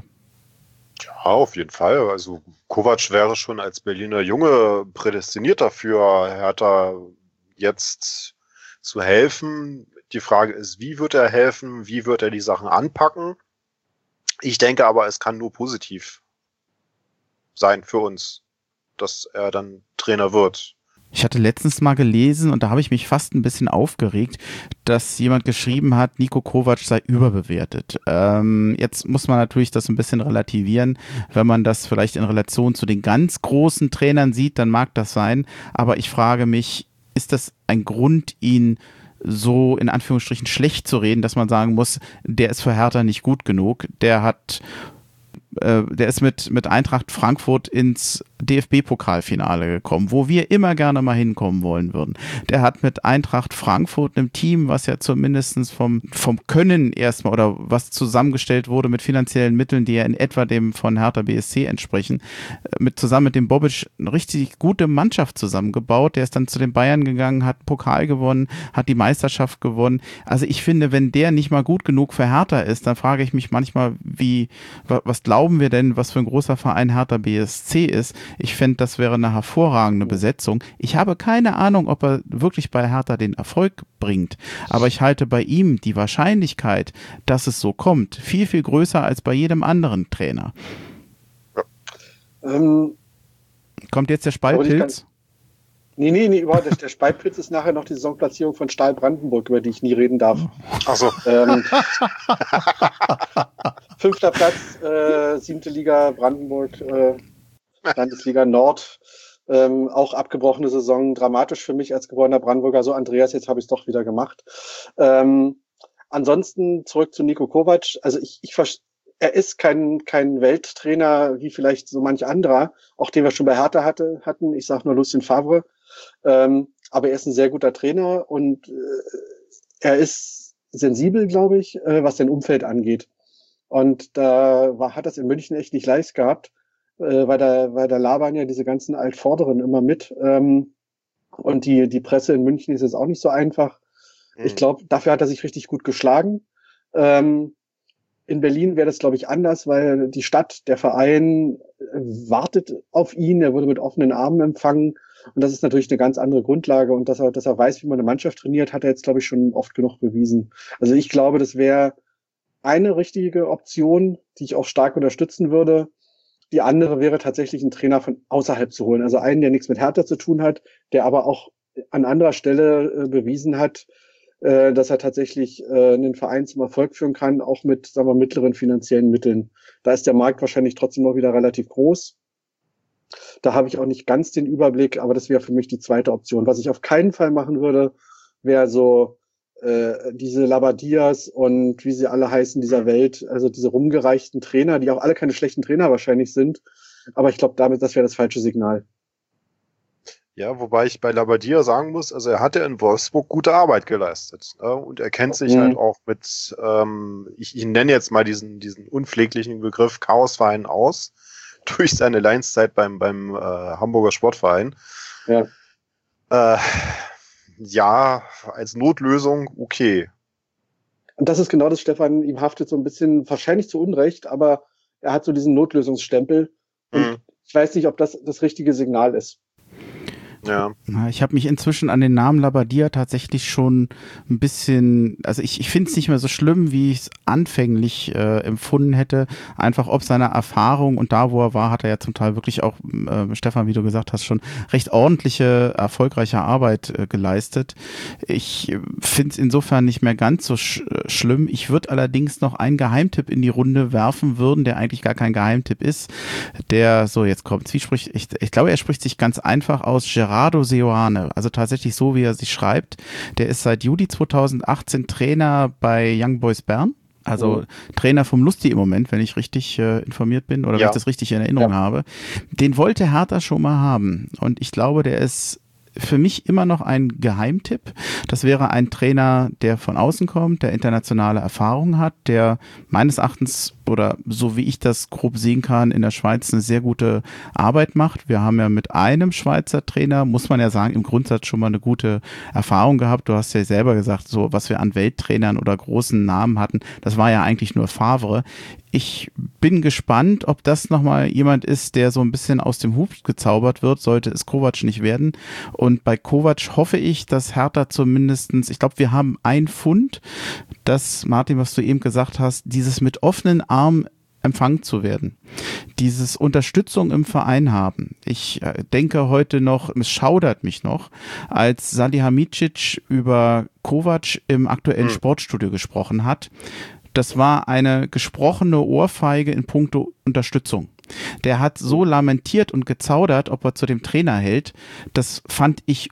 Ja, auf jeden Fall. Also Kovac wäre schon als Berliner Junge prädestiniert dafür, Hertha jetzt zu helfen. Die Frage ist, wie wird er helfen? Wie wird er die Sachen anpacken? Ich denke aber, es kann nur positiv sein für uns, dass er dann Trainer wird. Ich hatte letztens mal gelesen und da habe ich mich fast ein bisschen aufgeregt, dass jemand geschrieben hat, Niko Kovac sei überbewertet. Jetzt muss man natürlich das ein bisschen relativieren. Wenn man das vielleicht in Relation zu den ganz großen Trainern sieht, dann mag das sein. Aber ich frage mich, ist das ein Grund, ihn so in Anführungsstrichen schlecht zu reden, dass man sagen muss, der ist für Hertha nicht gut genug. Der ist mit Eintracht Frankfurt ins DFB-Pokalfinale gekommen, wo wir immer gerne mal hinkommen wollen würden. Der hat mit Eintracht Frankfurt, einem Team, was ja zumindest vom Können erstmal oder was zusammengestellt wurde mit finanziellen Mitteln, die ja in etwa dem von Hertha BSC entsprechen, zusammen mit dem Bobic eine richtig gute Mannschaft zusammengebaut. Der ist dann zu den Bayern gegangen, hat einen Pokal gewonnen, hat die Meisterschaft gewonnen. Also ich finde, wenn der nicht mal gut genug für Hertha ist, dann frage ich mich manchmal, was glauben glauben wir denn, was für ein großer Verein Hertha BSC ist? Ich fände, das wäre eine hervorragende Besetzung. Ich habe keine Ahnung, ob er wirklich bei Hertha den Erfolg bringt, aber ich halte bei ihm die Wahrscheinlichkeit, dass es so kommt, viel, viel größer als bei jedem anderen Trainer. Kommt jetzt der Spaltpilz? Nee, überhaupt. Der Spaltpilz ist nachher noch die Saisonplatzierung von Stahl Brandenburg, über die ich nie reden darf. Ach so. 5. Platz, 7. Liga Brandenburg, Landesliga Nord. Auch abgebrochene Saison, dramatisch für mich als geborener Brandenburger. So, Andreas, jetzt habe ich es doch wieder gemacht. Ansonsten zurück zu Niko Kovac. Also er ist kein Welttrainer wie vielleicht so manch anderer, auch den wir schon bei Hertha hatten. Ich sage nur Lucien Favre. Aber er ist ein sehr guter Trainer und er ist sensibel, glaube ich, was sein Umfeld angeht. Und hat das in München echt nicht leicht gehabt, weil da labern ja diese ganzen Altvorderen immer mit. Und die Presse in München ist jetzt auch nicht so einfach. Ich glaube, dafür hat er sich richtig gut geschlagen. In Berlin wäre das, glaube ich, anders, weil die Stadt, der Verein wartet auf ihn. Er wurde mit offenen Armen empfangen. Und das ist natürlich eine ganz andere Grundlage. Und dass er weiß, wie man eine Mannschaft trainiert, hat er jetzt, glaube ich, schon oft genug bewiesen. Also ich glaube, das wäre eine richtige Option, die ich auch stark unterstützen würde. Die andere wäre tatsächlich, einen Trainer von außerhalb zu holen. Also einen, der nichts mit Hertha zu tun hat, der aber auch an anderer Stelle bewiesen hat, dass er tatsächlich einen Verein zum Erfolg führen kann, auch mit, sagen wir, mittleren finanziellen Mitteln. Da ist der Markt wahrscheinlich trotzdem noch wieder relativ groß. Da habe ich auch nicht ganz den Überblick, aber das wäre für mich die zweite Option. Was ich auf keinen Fall machen würde, wäre so diese Labadias und wie sie alle heißen dieser Welt, also diese rumgereichten Trainer, die auch alle keine schlechten Trainer wahrscheinlich sind. Aber ich glaube, das wäre das falsche Signal. Ja, wobei ich bei Labadia sagen muss, also er hatte in Wolfsburg gute Arbeit geleistet. Ne? Und er kennt sich halt auch mit, ich nenne jetzt mal diesen unpfleglichen Begriff Chaosverein aus, durch seine Leihenszeit beim Hamburger Sportverein. Ja. Ja, als Notlösung okay. Und das ist genau das, Stefan, ihm haftet so ein bisschen, wahrscheinlich zu Unrecht, aber er hat so diesen Notlösungsstempel. Und ich weiß nicht, ob das das richtige Signal ist. Ja. Ich habe mich inzwischen an den Namen Labadia tatsächlich schon ein bisschen, also ich finde es nicht mehr so schlimm, wie ich es anfänglich empfunden hätte. Einfach ob seiner Erfahrung und da, wo er war, hat er ja zum Teil wirklich auch, Stefan, wie du gesagt hast, schon recht ordentliche, erfolgreiche Arbeit geleistet. Ich finde es insofern nicht mehr ganz so schlimm. Ich würde allerdings noch einen Geheimtipp in die Runde werfen würden, der eigentlich gar kein Geheimtipp ist. Der, so jetzt kommt, ich glaube, er spricht sich ganz einfach aus, Gerardo Seoane, also tatsächlich so, wie er sich schreibt. Der ist seit Juli 2018 Trainer bei Young Boys Bern. Also Trainer vom Lusti im Moment, wenn ich richtig informiert bin oder wenn ich das richtig in Erinnerung habe. Den wollte Hertha schon mal haben. Und ich glaube, der ist für mich immer noch ein Geheimtipp. Das wäre ein Trainer, der von außen kommt, der internationale Erfahrung hat, der meines Erachtens oder so wie ich das grob sehen kann, in der Schweiz eine sehr gute Arbeit macht. Wir haben ja mit einem Schweizer Trainer, muss man ja sagen, im Grundsatz schon mal eine gute Erfahrung gehabt. Du hast ja selber gesagt, so was wir an Welttrainern oder großen Namen hatten, das war ja eigentlich nur Favre. Ich bin gespannt, ob das nochmal jemand ist, der so ein bisschen aus dem Hut gezaubert wird, sollte es Kovac nicht werden. Und bei Kovac hoffe ich, dass Hertha zumindestens, ich glaube, wir haben ein Pfund, das, Martin, was du eben gesagt hast, dieses mit offenen Armen empfangen zu werden. Dieses Unterstützung im Verein haben. Ich denke heute noch, es schaudert mich noch, als Salihamidzic über Kovac im aktuellen Sportstudio gesprochen hat. Das war eine gesprochene Ohrfeige in puncto Unterstützung. Der hat so lamentiert und gezaudert, ob er zu dem Trainer hält. Das fand ich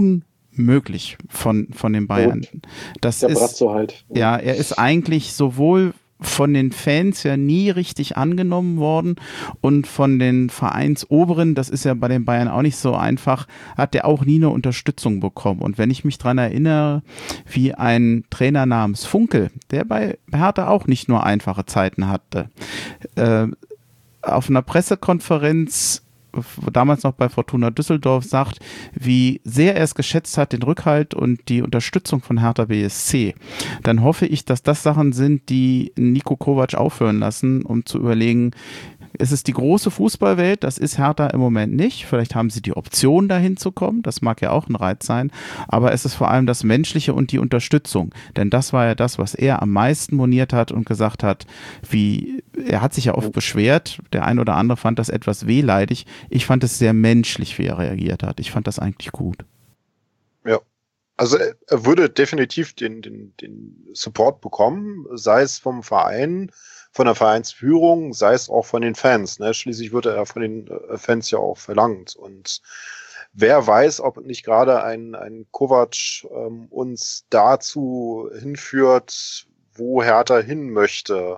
unmöglich von den Bayern. Das ist, Brazzo halt. Ja, er ist eigentlich sowohl von den Fans ja nie richtig angenommen worden und von den Vereinsoberen, das ist ja bei den Bayern auch nicht so einfach, hat der auch nie eine Unterstützung bekommen. Und wenn ich mich dran erinnere, wie ein Trainer namens Funkel, der bei Hertha auch nicht nur einfache Zeiten hatte, auf einer Pressekonferenz damals noch bei Fortuna Düsseldorf, sagt, wie sehr er es geschätzt hat, den Rückhalt und die Unterstützung von Hertha BSC, dann hoffe ich, dass das Sachen sind, die Niko Kovac aufhören lassen, um zu überlegen, es ist die große Fußballwelt, das ist Hertha im Moment nicht. Vielleicht haben sie die Option, dahin zu kommen, das mag ja auch ein Reiz sein, aber es ist vor allem das Menschliche und die Unterstützung, denn das war ja das, was er am meisten moniert hat und gesagt hat, er hat sich ja oft beschwert, der ein oder andere fand das etwas wehleidig, ich fand es sehr menschlich, wie er reagiert hat, ich fand das eigentlich gut. Ja, also er würde definitiv den Support bekommen, sei es vom Verein, von der Vereinsführung, sei es auch von den Fans. Ne? Schließlich wird er von den Fans ja auch verlangt. Und wer weiß, ob nicht gerade ein Kovac uns dazu hinführt, wo Hertha hin möchte.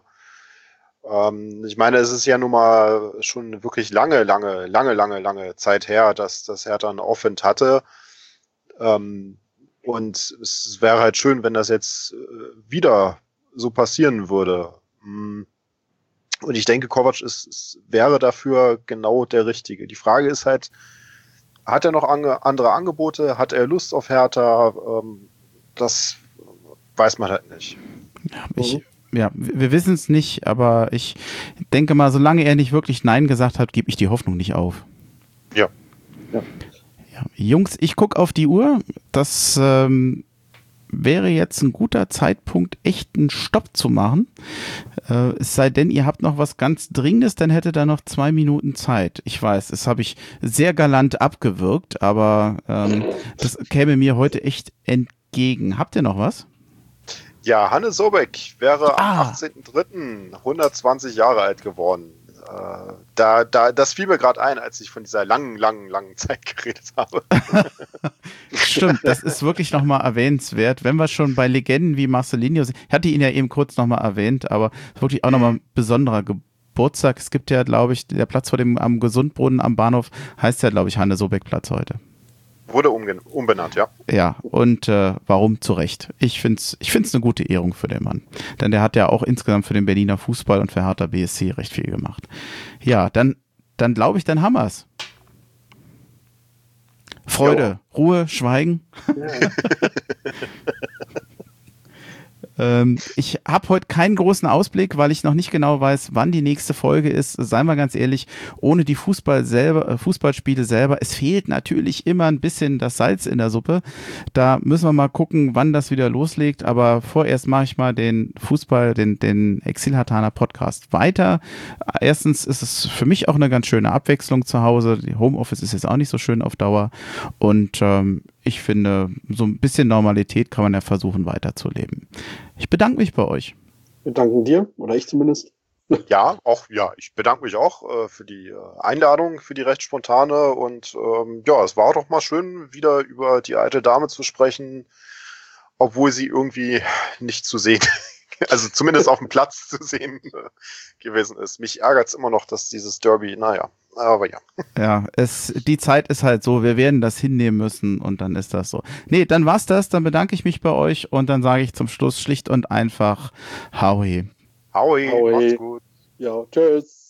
Ich meine, es ist ja nun mal schon wirklich lange Zeit her, dass Hertha einen Aufwind hatte. Und es wäre halt schön, wenn das jetzt wieder so passieren würde. Und ich denke, Kovac wäre dafür genau der Richtige. Die Frage ist halt, hat er noch andere Angebote? Hat er Lust auf Hertha? Das weiß man halt nicht. Wir wissen es nicht, aber ich denke mal, solange er nicht wirklich Nein gesagt hat, gebe ich die Hoffnung nicht auf. Ja. Jungs, ich gucke auf die Uhr. Das wäre jetzt ein guter Zeitpunkt, echt einen Stopp zu machen. Es sei denn, ihr habt noch was ganz Dringendes, dann hätte da noch 2 Minuten Zeit. Ich weiß, das habe ich sehr galant abgewürgt, aber das käme mir heute echt entgegen. Habt ihr noch was? Ja, Hanne Sobeck wäre am 18.03. 120 Jahre alt geworden. Das fiel mir gerade ein, als ich von dieser langen Zeit geredet habe. Stimmt, das ist wirklich nochmal erwähnenswert. Wenn wir schon bei Legenden wie Marcelinho sind, ich hatte ihn ja eben kurz nochmal erwähnt, aber wirklich auch nochmal ein besonderer Geburtstag. Es gibt ja, glaube ich, der Platz am Gesundbrunnen am Bahnhof heißt ja, glaube ich, Hanne-Sobeck-Platz heute. Wurde umbenannt, ja. Ja, und warum zu Recht? Ich find's eine gute Ehrung für den Mann. Denn der hat ja auch insgesamt für den Berliner Fußball und für Hertha BSC recht viel gemacht. Ja, dann glaube ich, dann haben wir's. Freude, Ruhe, Schweigen. Ja. Ich habe heute keinen großen Ausblick, weil ich noch nicht genau weiß, wann die nächste Folge ist. Seien wir ganz ehrlich, ohne die Fußballspiele selber, es fehlt natürlich immer ein bisschen das Salz in der Suppe. Da müssen wir mal gucken, wann das wieder loslegt. Aber vorerst mache ich mal den Exil-Hartaner Podcast weiter. Erstens ist es für mich auch eine ganz schöne Abwechslung zu Hause. Die Homeoffice ist jetzt auch nicht so schön auf Dauer. Und ich finde, so ein bisschen Normalität kann man ja versuchen weiterzuleben. Ich bedanke mich bei euch. Wir danken dir, oder ich zumindest. Ja, ich bedanke mich auch für die Einladung, für die recht spontane und es war doch mal schön, wieder über die alte Dame zu sprechen, obwohl sie irgendwie nicht zu sehen, also zumindest auf dem Platz zu sehen gewesen ist. Mich ärgert es immer noch, dass dieses Derby, aber ja. Ja, die Zeit ist halt so, wir werden das hinnehmen müssen und dann ist das so. Nee, dann war's das, dann bedanke ich mich bei euch und dann sage ich zum Schluss schlicht und einfach Howie. Howie, macht's gut. Ja, tschüss.